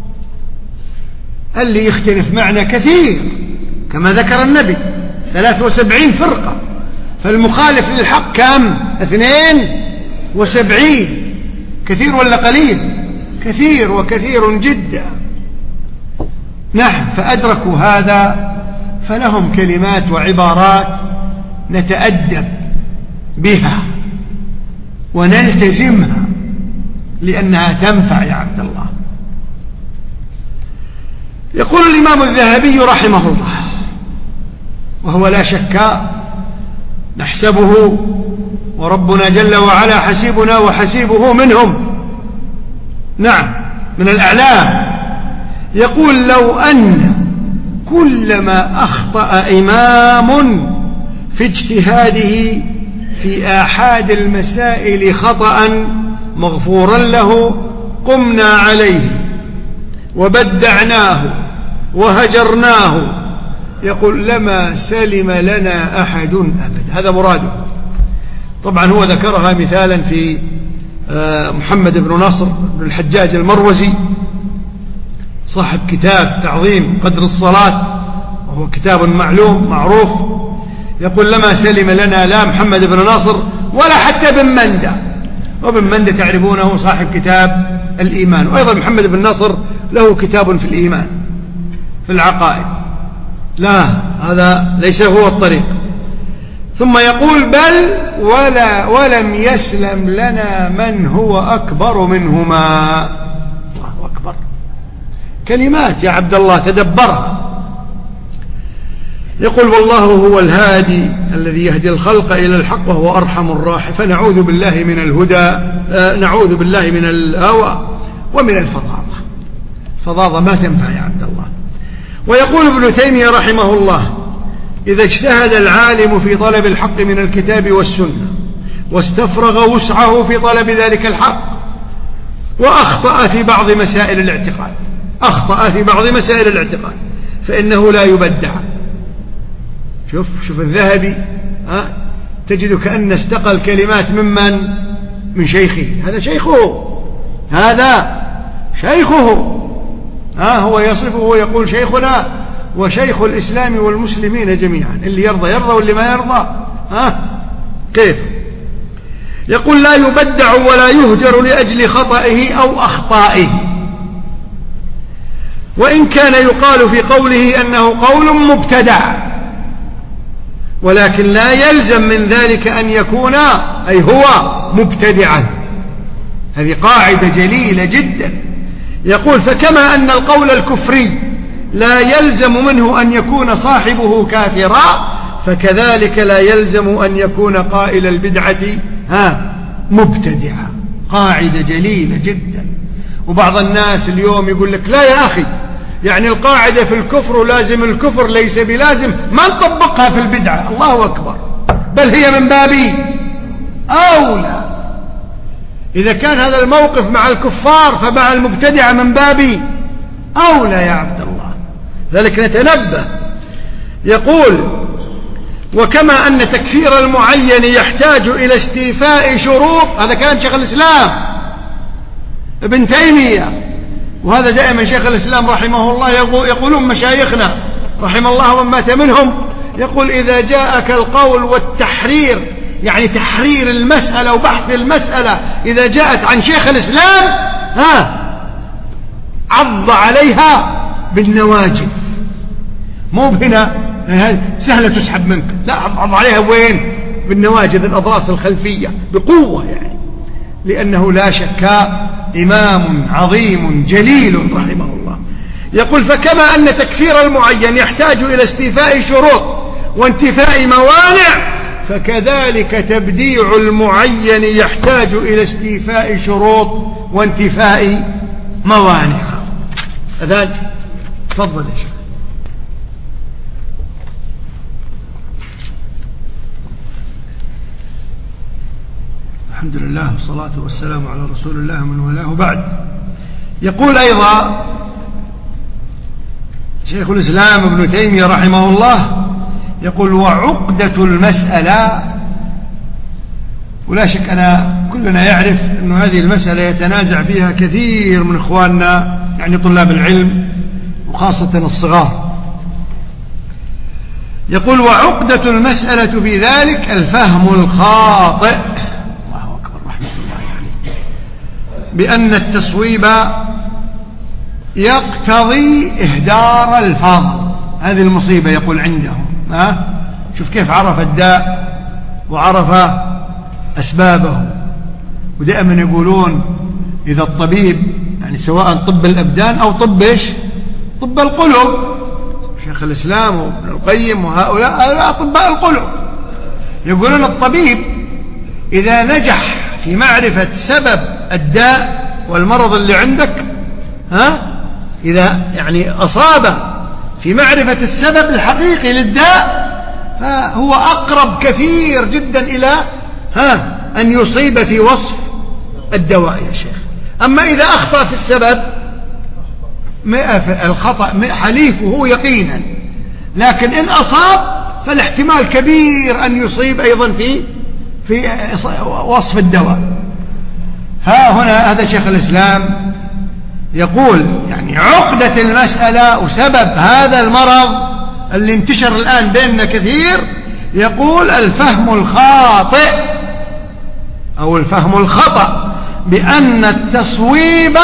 اللي يختلف معنا كثير كما ذكر النبي ثلاث وسبعين فرقة، فالمخالف للحق كم؟ اثنين وسبعين. كثير ولا قليل؟ كثير، وكثير جدا. نعم، فأدركوا هذا، فلهم كلمات وعبارات نتأدب بها ونلتزمها لأنها تنفع يا عبد الله. يقول الإمام الذهبي رحمه الله، وهو لا شك نحسبه وربنا جل وعلا حسيبنا وحسيبه منهم، نعم من الأعلام. يقول لو أن كلما أخطأ إمام في اجتهاده في آحاد المسائل خطأ مغفورا له قمنا عليه وبدعناه وهجرناه، يقول لما سلم لنا أحد أبدا. هذا مراده. طبعا هو ذكرها مثالا في محمد بن نصر بن الحجاج المروزي صاحب كتاب تعظيم قدر الصلاة، وهو كتاب معلوم معروف. يقول لما سلم لنا لا محمد بن نصر ولا حتى بن مندة، وبن مندة تعرفونه صاحب كتاب الإيمان، وأيضا محمد بن نصر له كتاب في الإيمان في العقائد. لا، هذا ليس هو الطريق. ثم يقول بل ولا ولم يسلم لنا من هو أكبر منهما. الله أكبر، كلمات يا عبد الله تدبرها. يقول والله هو الهادي الذي يهدي الخلق إلى الحق وهو أرحم الراحم، فنعوذ بالله من الهدى، نعوذ بالله من الهوى ومن الفظاظة. فظاظة ما تنفع يا عبد الله. ويقول ابن تيمية رحمه الله إذا اجتهد العالم في طلب الحق من الكتاب والسنة واستفرغ وسعه في طلب ذلك الحق وأخطأ في بعض مسائل الاعتقاد أخطأ في بعض مسائل الاعتقاد فإنه لا يبدع. شوف شوف الذهبي، ها تجد كأن استقى الكلمات ممن من شيخه. هذا شيخه، هذا شيخه، ها هو يصفه ويقول شيخنا وشيخ الإسلام والمسلمين جميعا. اللي يرضى يرضى واللي ما يرضى ها كيف. يقول لا يبدع ولا يهجر لأجل خطئه أو أخطائه، وإن كان يقال في قوله أنه قول مبتدع، ولكن لا يلزم من ذلك أن يكون أي هو مبتدعا. هذه قاعدة جليلة جدا. يقول فكما أن القول الكفري لا يلزم منه أن يكون صاحبه كافرا، فكذلك لا يلزم أن يكون قائل البدعة ها مبتدعا. قاعدة جليلة جدا. وبعض الناس اليوم يقول لك لا يا أخي، يعني القاعدة في الكفر لازم الكفر ليس بلازم، ما نطبقها في البدعة. الله أكبر، بل هي من باب أولى. إذا كان هذا الموقف مع الكفار فمع المبتدعة من باب أولى يا عبد الله. ذلك نتنبه. يقول وكما أن تكفير المعين يحتاج إلى استيفاء شروط. هذا كان شيخ الإسلام ابن تيمية، وهذا دائما شيخ الإسلام رحمه الله يقولون مشايخنا رحم الله من مات منهم، يقول إذا جاءك القول والتحرير، يعني تحرير المسألة وبحث المسألة، إذا جاءت عن شيخ الإسلام ها عض عليها بالنواجذ. مو بهنا سهلة تسحب منك، لا عض عليها وين؟ بالنواجذ، الأضراس الخلفية بقوة، يعني لأنه لا شك إمام عظيم جليل رحمه الله. يقول فكما أن تكفير المعين يحتاج إلى استيفاء شروط وانتفاء موانع، فكذلك تبديع المعين يحتاج إلى استيفاء شروط وانتفاء موانع. أذان تفضل يا شيخ. الحمد لله والصلاة والسلام على رسول الله من والاه بعد. يقول أيضا شيخ الإسلام ابن تيمية رحمه الله، يقول وعقدة المسألة، ولا شك أنا كلنا يعرف أن هذه المسألة يتنازع فيها كثير من إخواننا، يعني طلاب العلم وخاصة الصغار. يقول وعقدة المسألة في ذلك الفهم الخاطئ، الله أكبر رحمة الله عليه، بأن التصويب يقتضي إهدار الفاضل. هذه المصيبة يقول عندهم. ها؟ شوف كيف عرف الداء وعرف أسبابه. ودائما يقولون إذا الطبيب، يعني سواء طب الأبدان أو طب إيش؟ طب القلوب، شيخ الإسلام وابن القيم وهؤلاء أطباء القلوب، يقولون الطبيب إذا نجح في معرفة سبب الداء والمرض اللي عندك، ها؟ إذا يعني أصاب في معرفة السبب الحقيقي للداء فهو أقرب كثير جدا إلى ها أن يصيب في وصف الدواء يا شيخ. أما إذا أخطأ في السبب الخطأ حليفه يقينا، لكن إن أصاب فالاحتمال كبير أن يصيب أيضا في في وصف الدواء. فهنا هذا شيخ الإسلام يقول يعني عقدة المسألة وسبب هذا المرض اللي انتشر الآن بيننا كثير، يقول الفهم الخاطئ أو الفهم الخطأ بأن التصويب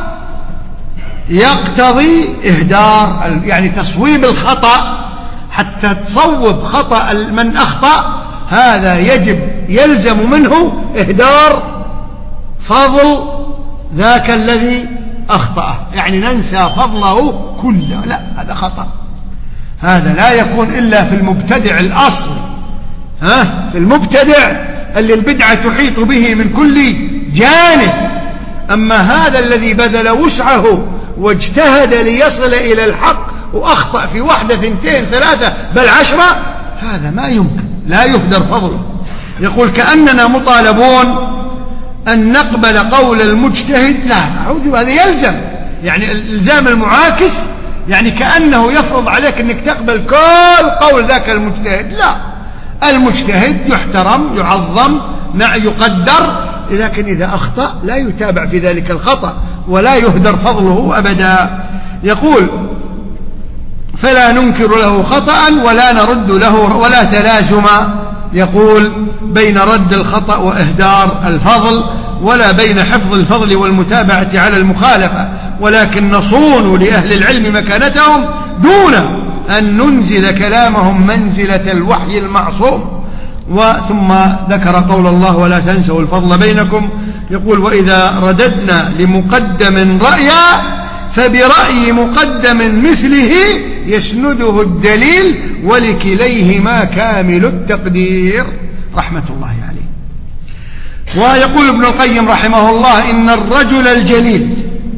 يقتضي إهدار، يعني تصويب الخطأ حتى تصوب خطأ من أخطأ، هذا يجب يلزم منه إهدار فضل ذاك الذي أخطأه، يعني ننسى فضله كله. لا، هذا خطأ. هذا لا يكون إلا في المبتدع الأصل، ها؟ في المبتدع اللي البدعة تحيط به من كل جانب. أما هذا الذي بذل وسعه واجتهد ليصل إلى الحق وأخطأ في واحدة ثنتين ثلاثة بل عشرة، هذا ما يمكن، لا يهدر فضله. يقول كأننا مطالبون أن نقبل قول المجتهد، لا أعوذ، هذا يلزم، يعني الإلزام المعاكس، يعني كأنه يفرض عليك أنك تقبل كل قول ذاك المجتهد. لا، المجتهد يحترم يعظم يقدر، لكن إذا أخطأ لا يتابع في ذلك الخطأ ولا يهدر فضله أبدا. يقول فلا ننكر له خطأ ولا نرد له ولا تلازم، يقول بين رد الخطأ وإهدار الفضل، ولا بين حفظ الفضل والمتابعة على المخالفة، ولكن نصون لأهل العلم مكانتهم دون أن ننزل كلامهم منزلة الوحي المعصوم. وثم ذكر قول الله ولا تنسوا الفضل بينكم. يقول وإذا رددنا لمقدم رأيا فبرأي مقدم مثله يسنده الدليل ولكليهما كامل التقدير رحمة الله عليه. ويقول ابن القيم رحمه الله إن الرجل الجليل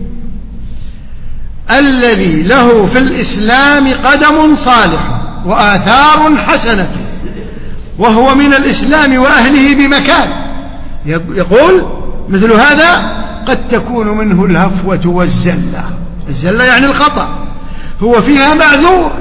الذي له في الإسلام قدم صالح وآثار حسنة وهو من الإسلام وأهله بمكان، يقول مثل هذا قد تكون منه الهفوة والزلة. الزلة يعني الخطأ، هو فيها معذور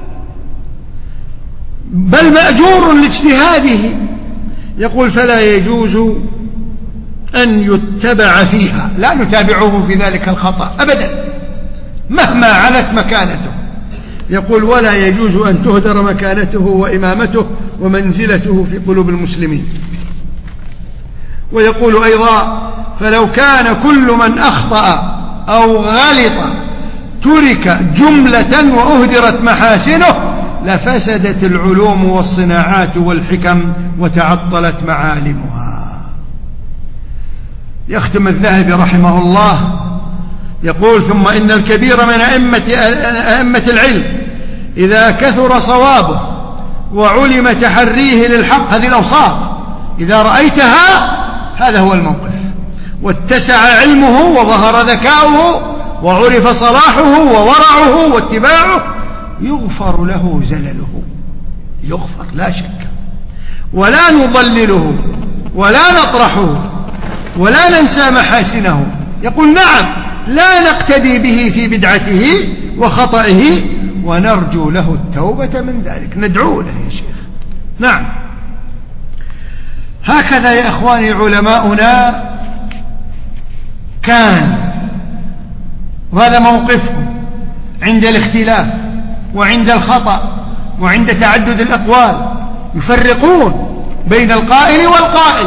بل مأجور لاجتهاده. يقول فلا يجوز أن يتبع فيها، لا نتابعه في ذلك الخطأ أبدا مهما علت مكانته. يقول ولا يجوز أن تهدر مكانته وإمامته ومنزلته في قلوب المسلمين. ويقول أيضا فلو كان كل من أخطأ أو غلط ترك جملة وأهدرت محاسنه لفسدت العلوم والصناعات والحكم وتعطلت معالمها. يختم الذهبي رحمه الله يقول ثم إن الكبير من أئمة, أئمة العلم إذا كثر صوابه وعلم تحريه للحق، هذه الأوصاف إذا رأيتها هذا هو الموقف، واتسع علمه وظهر ذكاؤه وعرف صلاحه وورعه واتباعه، يغفر له زلله، يغفر لا شك، ولا نضلله ولا نطرحه ولا ننسى محاسنه. يقول نعم لا نقتدي به في بدعته وخطئه ونرجو له التوبة من ذلك، ندعو له يا شيخ. نعم هكذا يا إخواني علماؤنا كان، وهذا موقفهم عند الاختلاف وعند الخطأ وعند تعدد الأقوال، يفرقون بين القائل والقائل.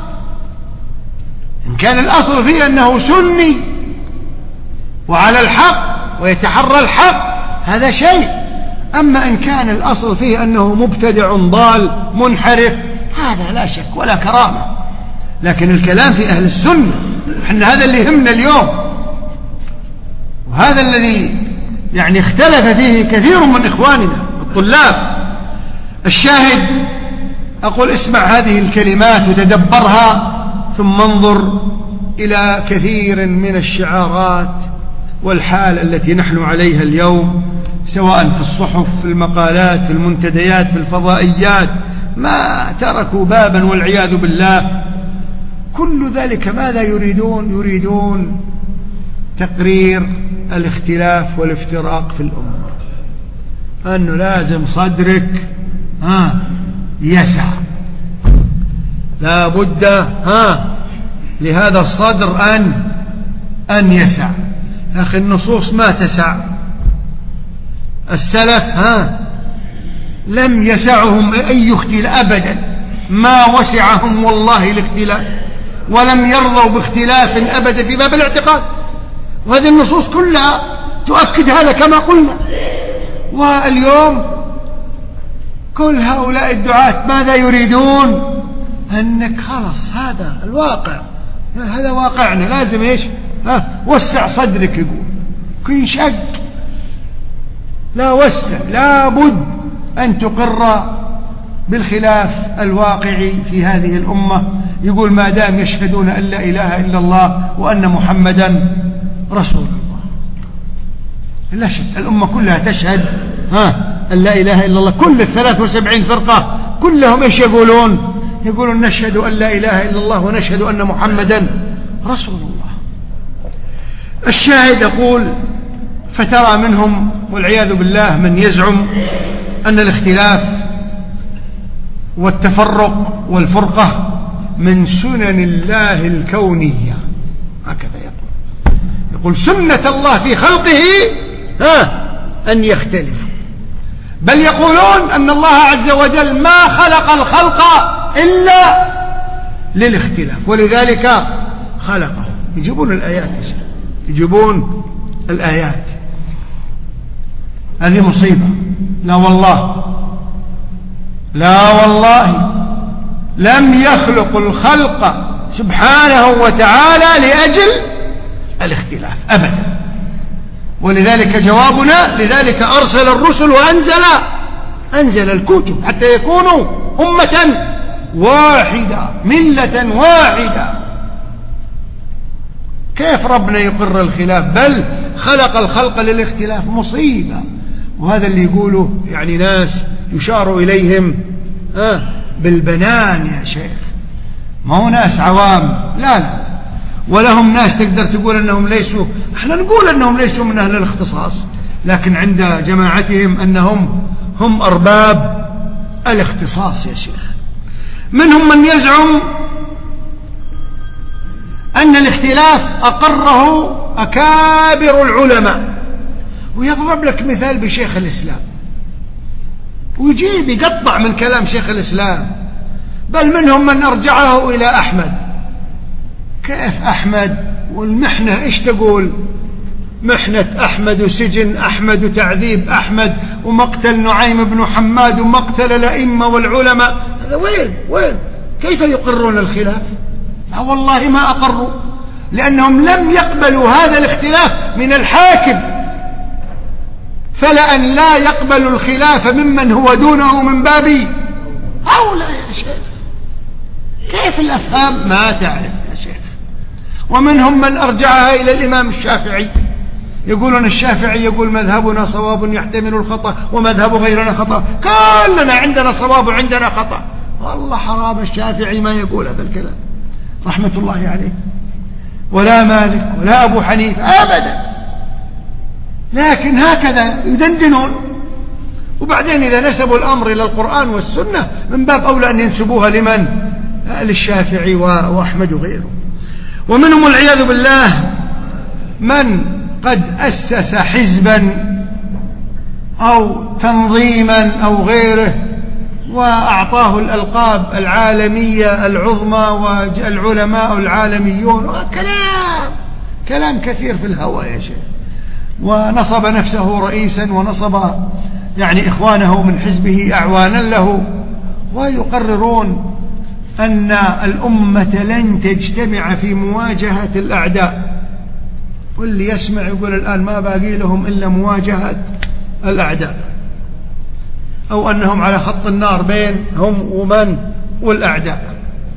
إن كان الأصل فيه أنه سني وعلى الحق ويتحرى الحق هذا شيء، أما إن كان الأصل فيه أنه مبتدع ضال منحرف هذا لا شك ولا كرامة. لكن الكلام في أهل السنة، إحنا هذا اللي يهمنا اليوم، وهذا الذي يعني اختلف فيه كثير من إخواننا الطلاب. الشاهد أقول اسمع هذه الكلمات وتدبرها، ثم انظر إلى كثير من الشعارات والحال التي نحن عليها اليوم، سواء في الصحف، في المقالات، في المنتديات، في الفضائيات، ما تركوا بابا والعياذ بالله. كل ذلك ماذا يريدون؟ يريدون تقرير الاختلاف والافتراق في الأمة، أنه لازم صدرك ها يسع، لا بد ها لهذا الصدر أن أن يسع. أخي النصوص ما تسع، السلف ها لم يسعهم أي اختلاف أبدا، ما وسعهم والله الاختلاف، ولم يرضوا باختلاف أبدا في باب الاعتقاد، وهذه النصوص كلها تؤكد هذا كما قلنا. واليوم كل هؤلاء الدعاة ماذا يريدون؟ أنك خلص هذا الواقع، هذا واقعنا، لازم إيش ها وسع صدرك، يقول كن شق، لا وسع، لا بد أن تقر بالخلاف الواقعي في هذه الأمة. يقول ما دام يشهدون أن لا إله إلا الله وأن محمدا رسول الله، لا شك الأمة كلها تشهد ها أن لا إله إلا الله. كل الثلاث وسبعين فرقة كلهم إيش يقولون؟ يقولون نشهد أن لا إله إلا الله ونشهد أن محمدا رسول الله. الشاهد يقول فترى منهم والعياذ بالله من يزعم أن الاختلاف والتفرق والفرقة من سنن الله الكونية، هكذا يقول. يقول سنة الله في خلقه ها أن يختلف، بل يقولون أن الله عز وجل ما خلق الخلق إلا للاختلاف ولذلك خلقه. يجيبون الآيات، يجيبون الآيات. هذه مصيبة. لا والله، لا والله لم يخلق الخلق سبحانه وتعالى لأجل الاختلاف أبدا. ولذلك جوابنا، لذلك أرسل الرسل وأنزل أنزل الكتب حتى يكونوا أمة واحدة ملة واحدة. كيف ربنا يقر الخلاف؟ بل خلق الخلق للاختلاف. مصيبة. وهذا اللي يقوله يعني ناس يشار إليهم آه بالبنان يا شيخ، ما هو ناس عوام، لا لا، ولهم ناس تقدر تقول أنهم ليسوا، احنا نقول أنهم ليسوا من أهل الاختصاص، لكن عند جماعتهم أنهم هم أرباب الاختصاص يا شيخ. منهم من يزعم أن الاختلاف أقره أكابر العلماء، ويضرب لك مثال بشيخ الإسلام ويجيب يقطع من كلام شيخ الإسلام، بل منهم من أرجعه إلى أحمد. كيف أحمد والمحنة إيش تقول؟ محنة أحمد وسجن أحمد وتعذيب أحمد ومقتل نعيم بن حماد ومقتل الأئمة والعلماء، هذا وين وين؟ كيف يقرون الخلاف؟ لا والله ما أقروا، لأنهم لم يقبلوا هذا الاختلاف من الحاكم، فلأن لا يقبل الخلاف ممن هو دونه من باب أولى يا شيخ. كيف الأفهام؟ ما تعرف يا شيخ. ومنهم من أرجعها إلى الإمام الشافعي، يقولون الشافعي يقول مذهبنا صواب يحتمل الخطأ ومذهب غيرنا خطأ، كلنا عندنا صواب وعندنا خطأ. والله حرام الشافعي ما يقول هذا الكلام، رحمة الله عليه، ولا مالك ولا أبو حنيفة أبدا، لكن هكذا يدندنون. وبعدين إذا نسبوا الأمر إلى القرآن والسنة من باب أولى أن ينسبوها لمن؟ للشافعي وأحمد وغيره. ومنهم والعياذ بالله من قد أسس حزبا أو تنظيما أو غيره وأعطاه الألقاب العالمية العظمى والعلماء العالميون، كلام كلام كثير في الهوى يا شيخ، ونصب نفسه رئيسا ونصب يعني إخوانه من حزبه أعوانا له، ويقررون أن الأمة لن تجتمع في مواجهة الأعداء. واللي يسمع يقول الآن ما باقي لهم إلا مواجهة الأعداء، أو أنهم على خط النار بينهم ومن والأعداء.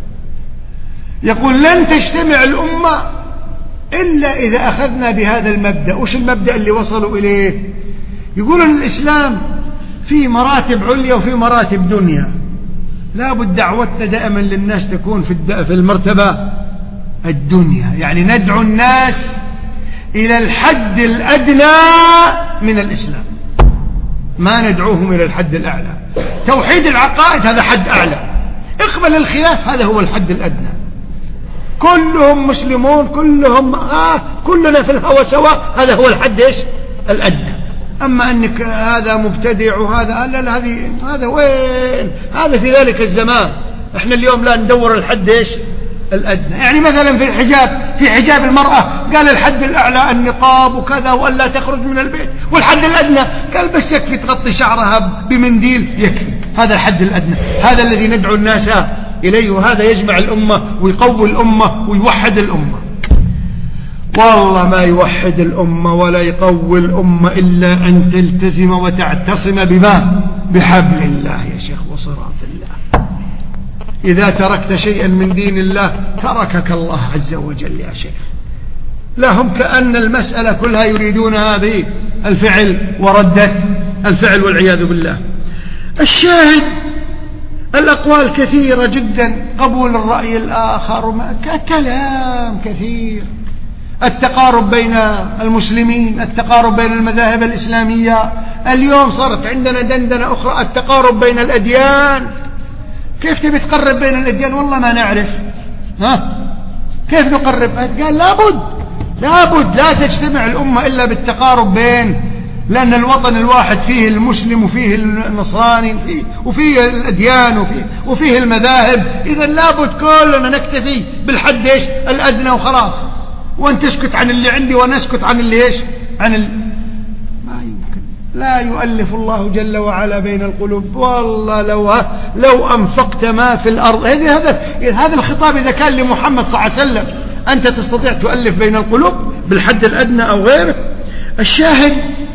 يقول لن تجتمع الأمة إلا إذا أخذنا بهذا المبدأ. وش المبدأ اللي وصلوا إليه؟ يقول أن الإسلام في مراتب عليا وفي مراتب دنيا، لا بد دعوتنا دائما للناس تكون في في المرتبة الدنيا، يعني ندعو الناس إلى الحد الأدنى من الإسلام، ما ندعوهم إلى الحد الأعلى. توحيد العقائد هذا حد أعلى، اقبل الخلاف هذا هو الحد الأدنى، كلهم مسلمون كلهم آه كلنا في الهوى سواء، هذا هو الحد إيش الأدنى. أما أنك هذا مبتدع وهذا لا لا هذه هذا وين؟ هذا في ذلك الزمان. احنا اليوم لا ندور الحد إيش الأدنى. يعني مثلا في الحجاب، في حجاب المرأة قال الحد الأعلى النقاب وكذا وألا تخرج من البيت، والحد الأدنى قال بس يكفي تغطي شعرها بمنديل يكفي، هذا الحد الأدنى. هذا الذي ندعو الناس إليه، وهذا يجمع الأمة ويقوي الأمة ويوحد الأمة. والله ما يوحد الأمة ولا يقوي الأمة إلا أن تلتزم وتعتصم بما؟ بحبل الله يا شيخ وصراط الله. إذا تركت شيئا من دين الله تركك الله عز وجل يا شيخ. لهم كأن المسألة كلها يريدونها بالفعل وردة الفعل والعياذ بالله. الشاهد الأقوال كثيرة جدا، قبول الرأي الآخر كلام كثير، التقارب بين المسلمين، التقارب بين المذاهب الإسلامية. اليوم صارت عندنا دندنة أخرى، التقارب بين الأديان. كيف تبي تقرب بين الأديان؟ والله ما نعرف. ها كيف نقرب؟ قال لابد لابد لا تجتمع الأمة إلا بالتقارب بين، لأن الوطن الواحد فيه المسلم وفيه النصراني وفيه, وفيه الأديان وفيه, وفيه المذاهب. إذا لابد كلنا نكتفي بالحد إيش الأدنى وخلاص، وأن تسكت عن اللي عندي وأنا أسكت عن اللي إيش عن ال... ما يمكن. لا يؤلف الله جل وعلا بين القلوب. والله لو لو أنفقت ما في الأرض، هذا هذا الخطاب إذا كان لمحمد صلى الله عليه وسلم، أنت تستطيع تؤلف بين القلوب بالحد الأدنى أو غيره. الشاهد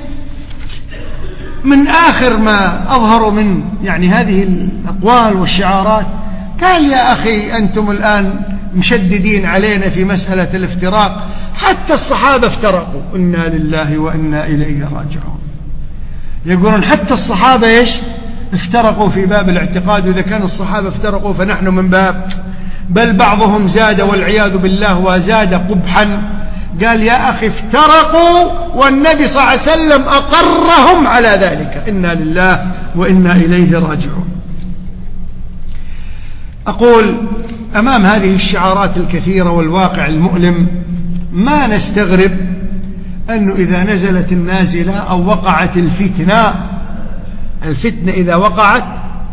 من آخر ما أظهروا من يعني هذه الأقوال والشعارات، قال يا أخي أنتم الآن مشددين علينا في مسألة الافتراق، حتى الصحابة افترقوا، إنا لله وإنا إليه راجعون. يقولون حتى الصحابة إيش افترقوا في باب الاعتقاد، وإذا كان الصحابة افترقوا فنحن من باب، بل بعضهم زاد والعياذ بالله وزاد قبحا. قال يا أخي افترقوا والنبي صلى الله عليه وسلم أقرهم على ذلك، إنا لله وإنا إليه راجعون. أقول أمام هذه الشعارات الكثيرة والواقع المؤلم ما نستغرب أنه إذا نزلت النازلة أو وقعت الفتنة، الفتنة إذا وقعت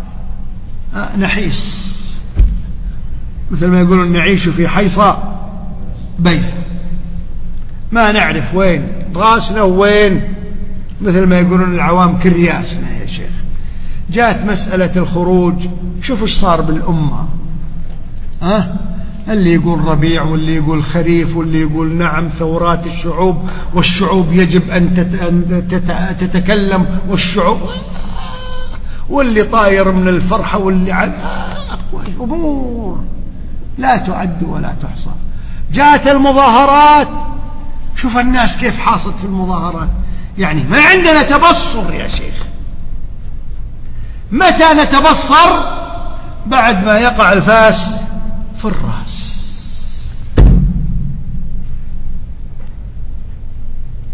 نحيس، مثل ما يقولون نعيش في حيصة بيس، ما نعرف وين راسنا وين، مثل ما يقولون العوام كرياسنا يا شيخ. جاءت مسألة الخروج، شوفوا ايش صار بالأمة. أه؟ اللي يقول ربيع واللي يقول خريف واللي يقول نعم ثورات الشعوب، والشعوب يجب أن تتكلم، والشعوب واللي طاير من الفرحة واللي على أمور لا تعد ولا تحصى. جاءت المظاهرات، شوف الناس كيف حاصت في المظاهرات. يعني ما عندنا تبصر يا شيخ. متى نتبصر؟ بعد ما يقع الفاس في الرأس.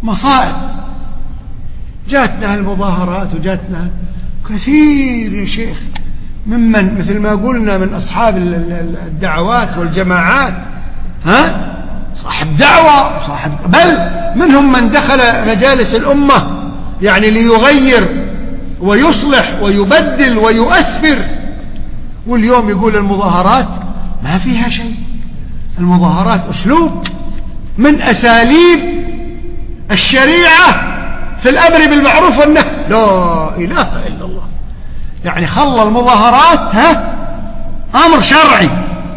مصائب. جاتنا المظاهرات وجاتنا كثير يا شيخ ممن مثل ما قلنا من أصحاب الدعوات والجماعات، ها صاحب دعوة صاحب، بل منهم من دخل مجالس الأمة يعني ليغير ويصلح ويبدل ويؤثر، واليوم يقول المظاهرات ما فيها شيء. المظاهرات أسلوب من أساليب الشريعة في الأمر بالمعروف والنهي، لا إله إلا الله. يعني خلى المظاهرات ها أمر شرعي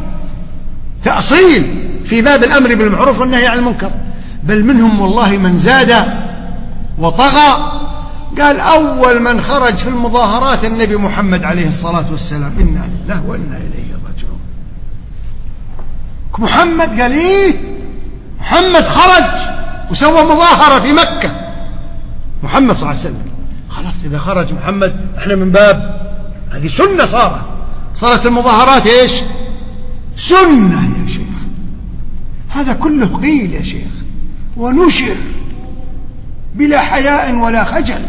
تأصيل في باب الأمر بالمعروف والنهي عن المنكر. بل منهم والله من زاد وطغى، قال أول من خرج في المظاهرات النبي محمد عليه الصلاة والسلام، إنا لله وإنا إليه راجعون. محمد قال إيه؟ محمد خرج وسوى مظاهرة في مكة، محمد صلى الله عليه وسلم. خلاص إذا خرج محمد احنا من باب هذه سنة، صارت صارت المظاهرات ايش؟ سنة يا شيخ. هذا كله قيل يا شيخ ونشر بلا حياء ولا خجل،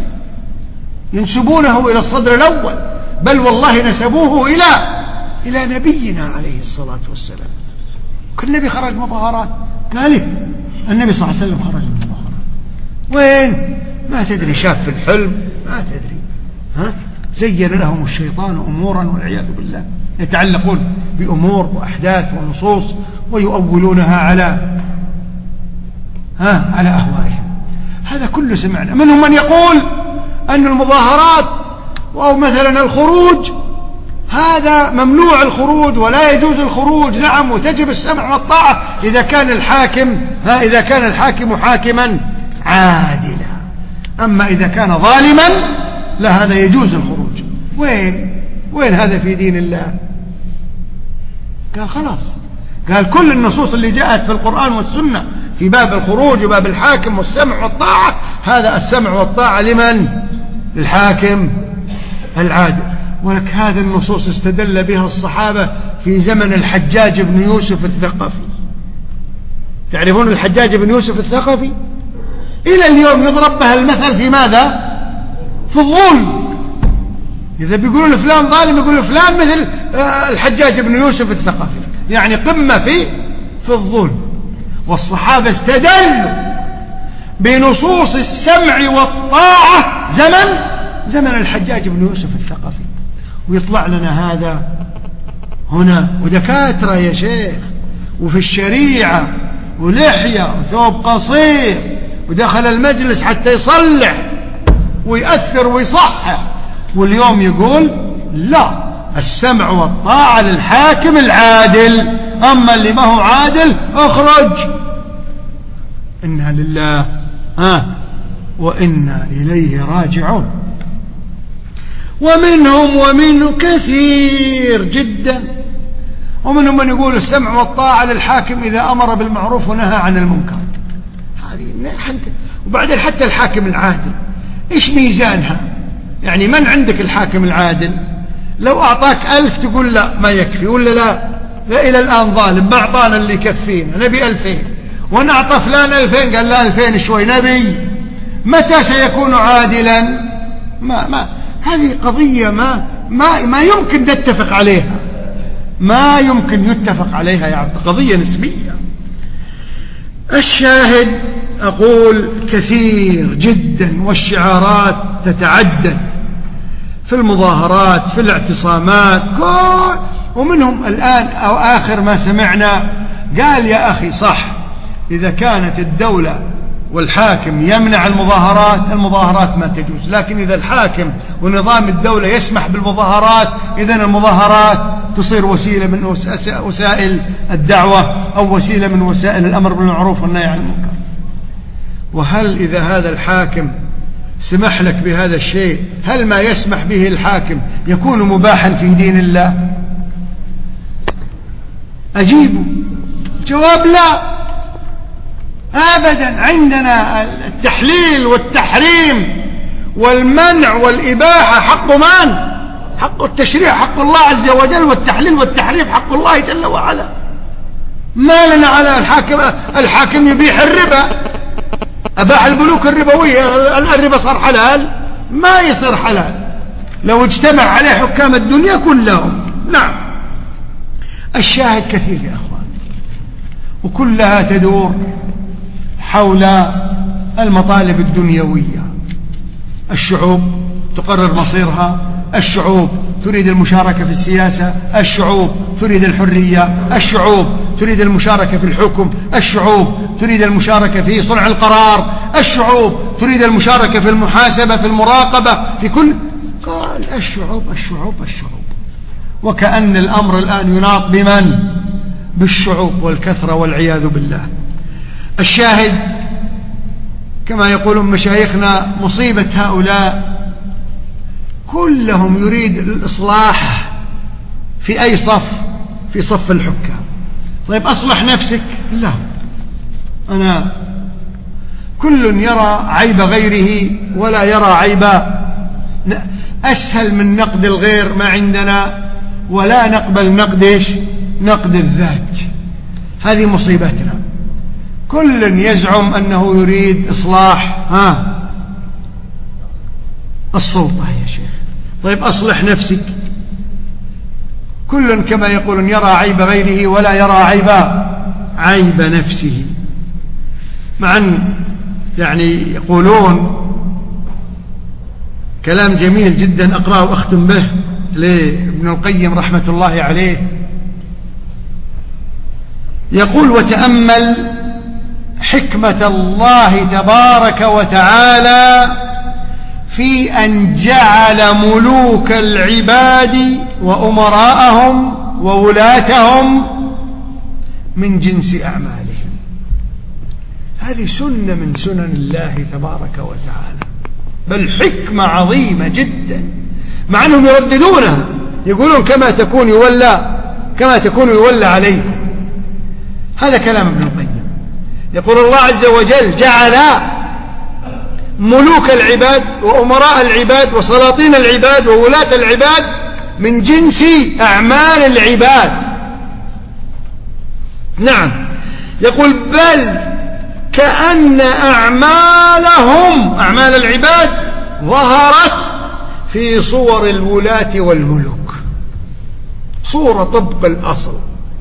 ينسبونه إلى الصدر الأول، بل والله نسبوه إلى إلى نبينا عليه الصلاة والسلام. كل نبي خرج مظاهرات، قال إيه؟ النبي صلى الله عليه وسلم خرج مظاهرات. وين؟ ما تدري، شاف في الحلم ما تدري، ها زين لهم الشيطان أمورا والعياذ بالله، يتعلقون بأمور وأحداث ونصوص ويؤولونها على ها على أهوائهم. هذا كله سمعنا. منهم من يقول أن المظاهرات أو مثلا الخروج هذا ممنوع الخروج ولا يجوز الخروج، نعم، وتجب السمع والطاعة إذا كان الحاكم ها إذا كان الحاكم حاكما عادلا، أما إذا كان ظالما لا، هذا يجوز الخروج. وين وين هذا في دين الله؟ قال خلاص، قال كل النصوص اللي جاءت في القرآن والسنة في باب الخروج وباب الحاكم والسمع والطاعة، هذا السمع والطاعة لمن؟ للحاكم العادل. ولك هذه النصوص استدل بها الصحابة في زمن الحجاج بن يوسف الثقفي. تعرفون الحجاج بن يوسف الثقفي؟ إلى اليوم يضرب بها المثل في ماذا؟ في الظلم. إذا بيقولون فلان ظالم يقولون فلان مثل الحجاج بن يوسف الثقفي، يعني قمة في في الظلم. والصحابة استدلوا بنصوص السمع والطاعة زمن زمن الحجاج بن يوسف الثقفي. ويطلع لنا هذا هنا ودكاترة يا شيخ وفي الشريعة ولحية وثوب قصير، ودخل المجلس حتى يصلح ويأثر ويصحح، واليوم يقول لا، السمع والطاعة للحاكم العادل، أما اللي ما هو عادل اخرج. إنا لله ها وإنا إليه راجعون. ومنهم ومنه كثير جدا، ومنهم من يقول السمع والطاعة للحاكم إذا أمر بالمعروف ونهى عن المنكر. هذه وبعدين حتى الحاكم العادل إيش ميزانها؟ يعني من عندك الحاكم العادل؟ لو أعطاك ألف تقول لا ما يكفي، ولا لا لا إلى الآن ظالم ما أعطانا اللي يكفينا، نبي ألفين، ونعطى فلان ألفين قال لا ألفين شوي نبي. متى سيكون عادلا؟ ما ما هذه قضية ما ما ما يمكن نتفق عليها، ما يمكن يتفق عليها يا عبد، قضية نسبية. الشاهد أقول كثير جدا، والشعارات تتعدد في المظاهرات في الاعتصامات كل، ومنهم الآن أو آخر ما سمعنا قال يا أخي صح، إذا كانت الدولة والحاكم يمنع المظاهرات المظاهرات ما تجوز، لكن إذا الحاكم ونظام الدولة يسمح بالمظاهرات إذن المظاهرات تصير وسيلة من وسائل الدعوة أو وسيلة من وسائل الأمر بالمعروف والنهي عن المنكر. وهل إذا هذا الحاكم سمح لك بهذا الشيء، هل ما يسمح به الحاكم يكون مباحا في دين الله؟ أجيبوا جواب لا أبدا. عندنا التحليل والتحريم والمنع والإباحة حق من؟ حق التشريع، حق الله عز وجل، والتحليل والتحريم حق الله جل وعلا. ما لنا على الحاكم الحاكم يبيح الربا، أباح البنوك الربوية، الربا صار حلال؟ ما يصير حلال لو اجتمع عليه حكام الدنيا كلهم. نعم. الشاهد كثير يا أخوان، وكلها تدور حول المطالب الدنيوية. الشعوب تقرر مصيرها، الشعوب تريد المشاركة في السياسة، الشعوب تريد الحرية، الشعوب تريد المشاركة في الحكم، الشعوب تريد المشاركة في صنع القرار، الشعوب تريد المشاركة في المحاسبة، في المراقبة، في كل. قال الشعوب الشعوب الشعوب، وكأن الأمر الآن يناط بمن؟ بالشعوب والكثرة والعياذ بالله. الشاهد كما يقولون مشايخنا، مصيبة هؤلاء كلهم يريد الإصلاح في أي صف؟ في صف الحكام. طيب أصلح نفسك؟ لا، أنا كل يرى عيب غيره ولا يرى عيبا. أسهل من نقد الغير ما عندنا، ولا نقبل نقد نقد الذات. هذه مصيبتنا. كل يزعم أنه يريد إصلاح ها السلطة يا شيخ. طيب أصلح نفسك. كل كما يقولون يرى عيب غيره ولا يرى عيب عيب نفسه. مع أن يعني يقولون كلام جميل جدا أقرأه وأختم به لابن القيم رحمة الله عليه. يقول: وتأمل حكمة الله تبارك وتعالى في أن جعل ملوك العباد وأمراءهم وولاتهم من جنس أعمالهم. هذه سنة من سنن الله تبارك وتعالى، بل حكمة عظيمة جدا، مع أنهم يرددونها، يقولون كما تكون يولى كما تكون يولى عليكم. هذا كلام ابن القيم. يقول الله عز وجل: جعل ملوك العباد وأمراء العباد وسلاطين العباد وولاة العباد من جنس أعمال العباد. نعم. يقول: بل كأن أعمالهم أعمال العباد ظهرت في صور الولاة والملوك، صورة طبق الأصل.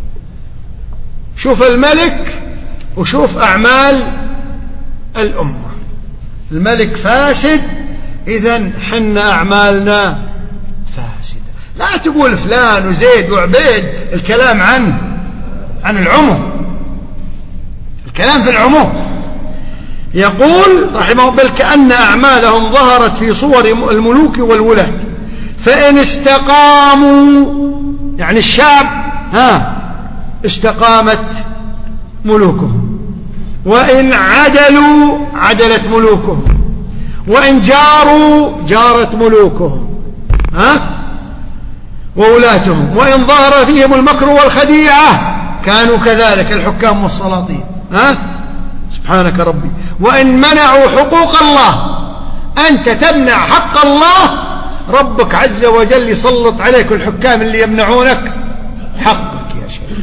شوف الملك وشوف أعمال الأمة. الملك فاسد، إذن حنا أعمالنا فاسدة. لا تقول فلان وزيد وعبيد، الكلام عن عن العموم، الكلام في العموم. يقول رحمه: بل كأن أعمالهم ظهرت في صور الملوك والولاة، فإن استقاموا، يعني الشعب ها استقامت ملوكهم، وإن عدلوا عدلت ملوكهم، وإن جاروا جارت ملوكهم ها وولاتهم، وإن ظهر فيهم المكر والخديعة كانوا كذلك الحكام والسلاطين ها سبحانك ربي. وإن منعوا حقوق الله، أنت تمنع حق الله، ربك عز وجل يسلط عليك الحكام اللي يمنعونك حقك يا شيخ.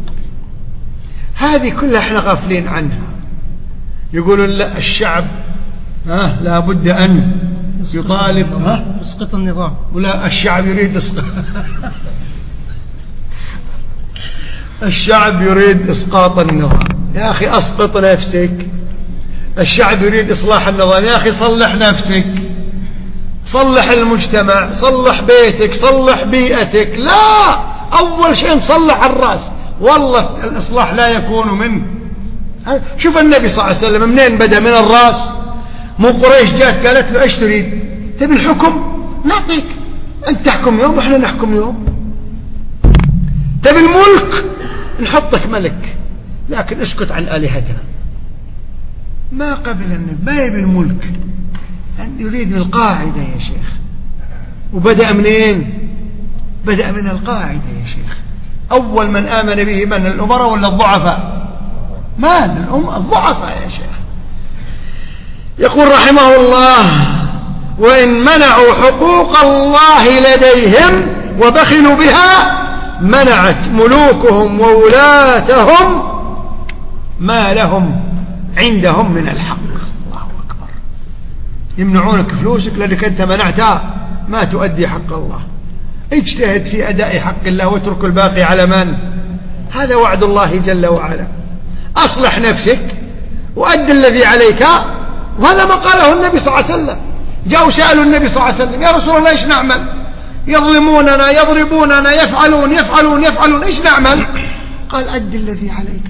هذه كلها احنا غافلين عنها. يقولون لا، الشعب ها لا بد أن يطالب ها
اسقط النظام،
ولا الشعب يريد اسقط الشعب يريد إسقاط النظام. يا أخي أسقط نفسك. الشعب يريد إصلاح النظام، يا أخي صلح نفسك، صلح المجتمع، صلح بيتك، صلح بيئتك. لا، أول شيء نصلح الرأس. والله الإصلاح لا يكون من شوف النبي صلى الله عليه وسلم منين بدأ؟ من الرأس. مو قريش جاءت قالت له: ايش تريد؟ تبي الحكم؟ نعطيك، أنت تحكم يوم وإحنا نحكم يوم. تبي الملك؟ نحطك ملك، لكن اسكت عن آلهتنا. ما قبل النبي، ما يبي الملك، أن يريد القاعدة يا شيخ. وبدأ منين؟ بدأ من القاعدة يا شيخ. أول من آمن به من؟ الأمراء ولا الضعفاء؟ ما الضعفاء يا شيخ. يقول رحمه الله: وإن منعوا حقوق الله لديهم وبخلوا بها منعت ملوكهم وولاتهم ما لهم عندهم من الحق. يمنعونك فلوسك لأنك أنت منعتها، ما تؤدي حق الله. اجتهد في أداء حق الله واترك الباقي على من؟ هذا وعد الله جل وعلا. أصلح نفسك وأد الذي عليك، وهذا ما قاله النبي صلى الله عليه وسلم. جاءوا سألوا النبي صلى الله عليه وسلم: يا رسول الله إيش نعمل؟ يظلموننا يضربوننا يفعلون يفعلون يفعلون إيش نعمل؟ قال: أد الذي عليك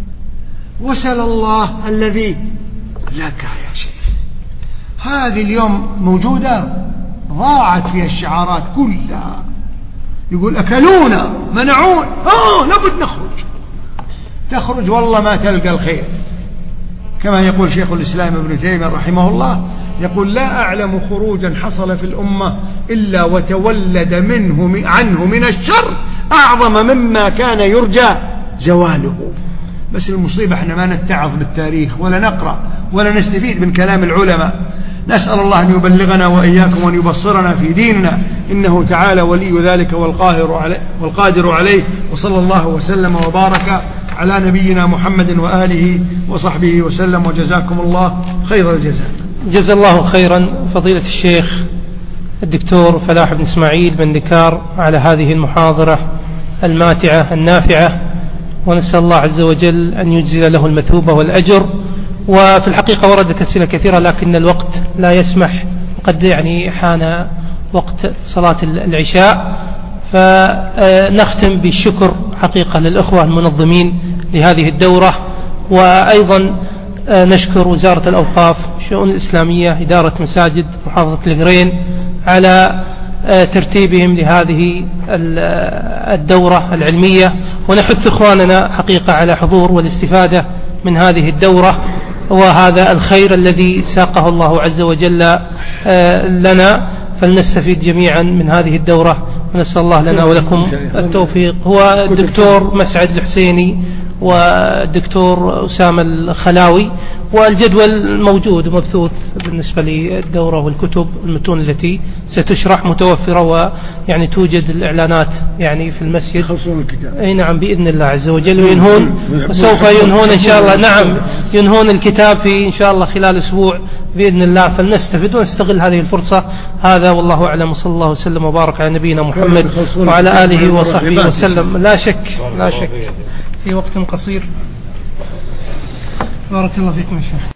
وسل الله الذي لك يا شيخ. هذه اليوم موجودة، ضاعت فيها الشعارات كلها. يقول: أكلونا منعون، آه لابد نخرج. تخرج والله ما تلقى الخير. كما يقول شيخ الإسلام ابن تيمية رحمه الله، يقول: لا أعلم خروجا حصل في الأمة إلا وتولد منه عنه من الشر أعظم مما كان يرجى زواله. بس المصيبة احنا ما نتعظ بالتاريخ ولا نقرأ ولا نستفيد من كلام العلماء. نسأل الله أن يبلغنا وإياكم وأن يبصرنا في ديننا، إنه تعالى ولي ذلك والقاهر عليه والقادر عليه. وصلى الله وسلم وبارك على نبينا محمد وآله وصحبه وسلم، وجزاكم الله خير الجزاء.
جزا الله خيرا فضيلة الشيخ الدكتور فلاح بن إسماعيل بن دكار على هذه المحاضرة الماتعة النافعة، ونسأل الله عز وجل أن يجزل له المثوبة والأجر. وفي الحقيقة وردت أسئلة كثيرة لكن الوقت لا يسمح، قد يعني حان وقت صلاة العشاء، فنختم بالشكر حقيقة للأخوة المنظمين لهذه الدورة، وأيضا نشكر وزارة الأوقاف الشؤون الإسلامية إدارة مساجد محافظة القرين على ترتيبهم لهذه الدورة العلمية، ونحث إخواننا حقيقة على حضور والاستفادة من هذه الدورة وهذا الخير الذي ساقه الله عز وجل لنا، فلنستفيد جميعا من هذه الدورة، ونسأل الله لنا ولكم التوفيق. هو الدكتور مسعد الحسيني والدكتور أسامة الخلاوي، والجدول موجود ومبثوث بالنسبة للدورة والكتب المتون التي ستشرح متوفرة، ويعني توجد الإعلانات يعني في المسجد. أي نعم بإذن الله عز وجل، وينهون وسوف ينهون إن شاء الله. نعم ينهون الكتاب في إن شاء الله خلال أسبوع بإذن الله، فلنستفد ونستغل هذه الفرصة. هذا والله أعلم، وصلى الله وسلم وبارك على نبينا محمد وعلى آله وصحبه وسلم. لا شك لا شك في وقت قصير. بارك الله فيكم يا شيخ.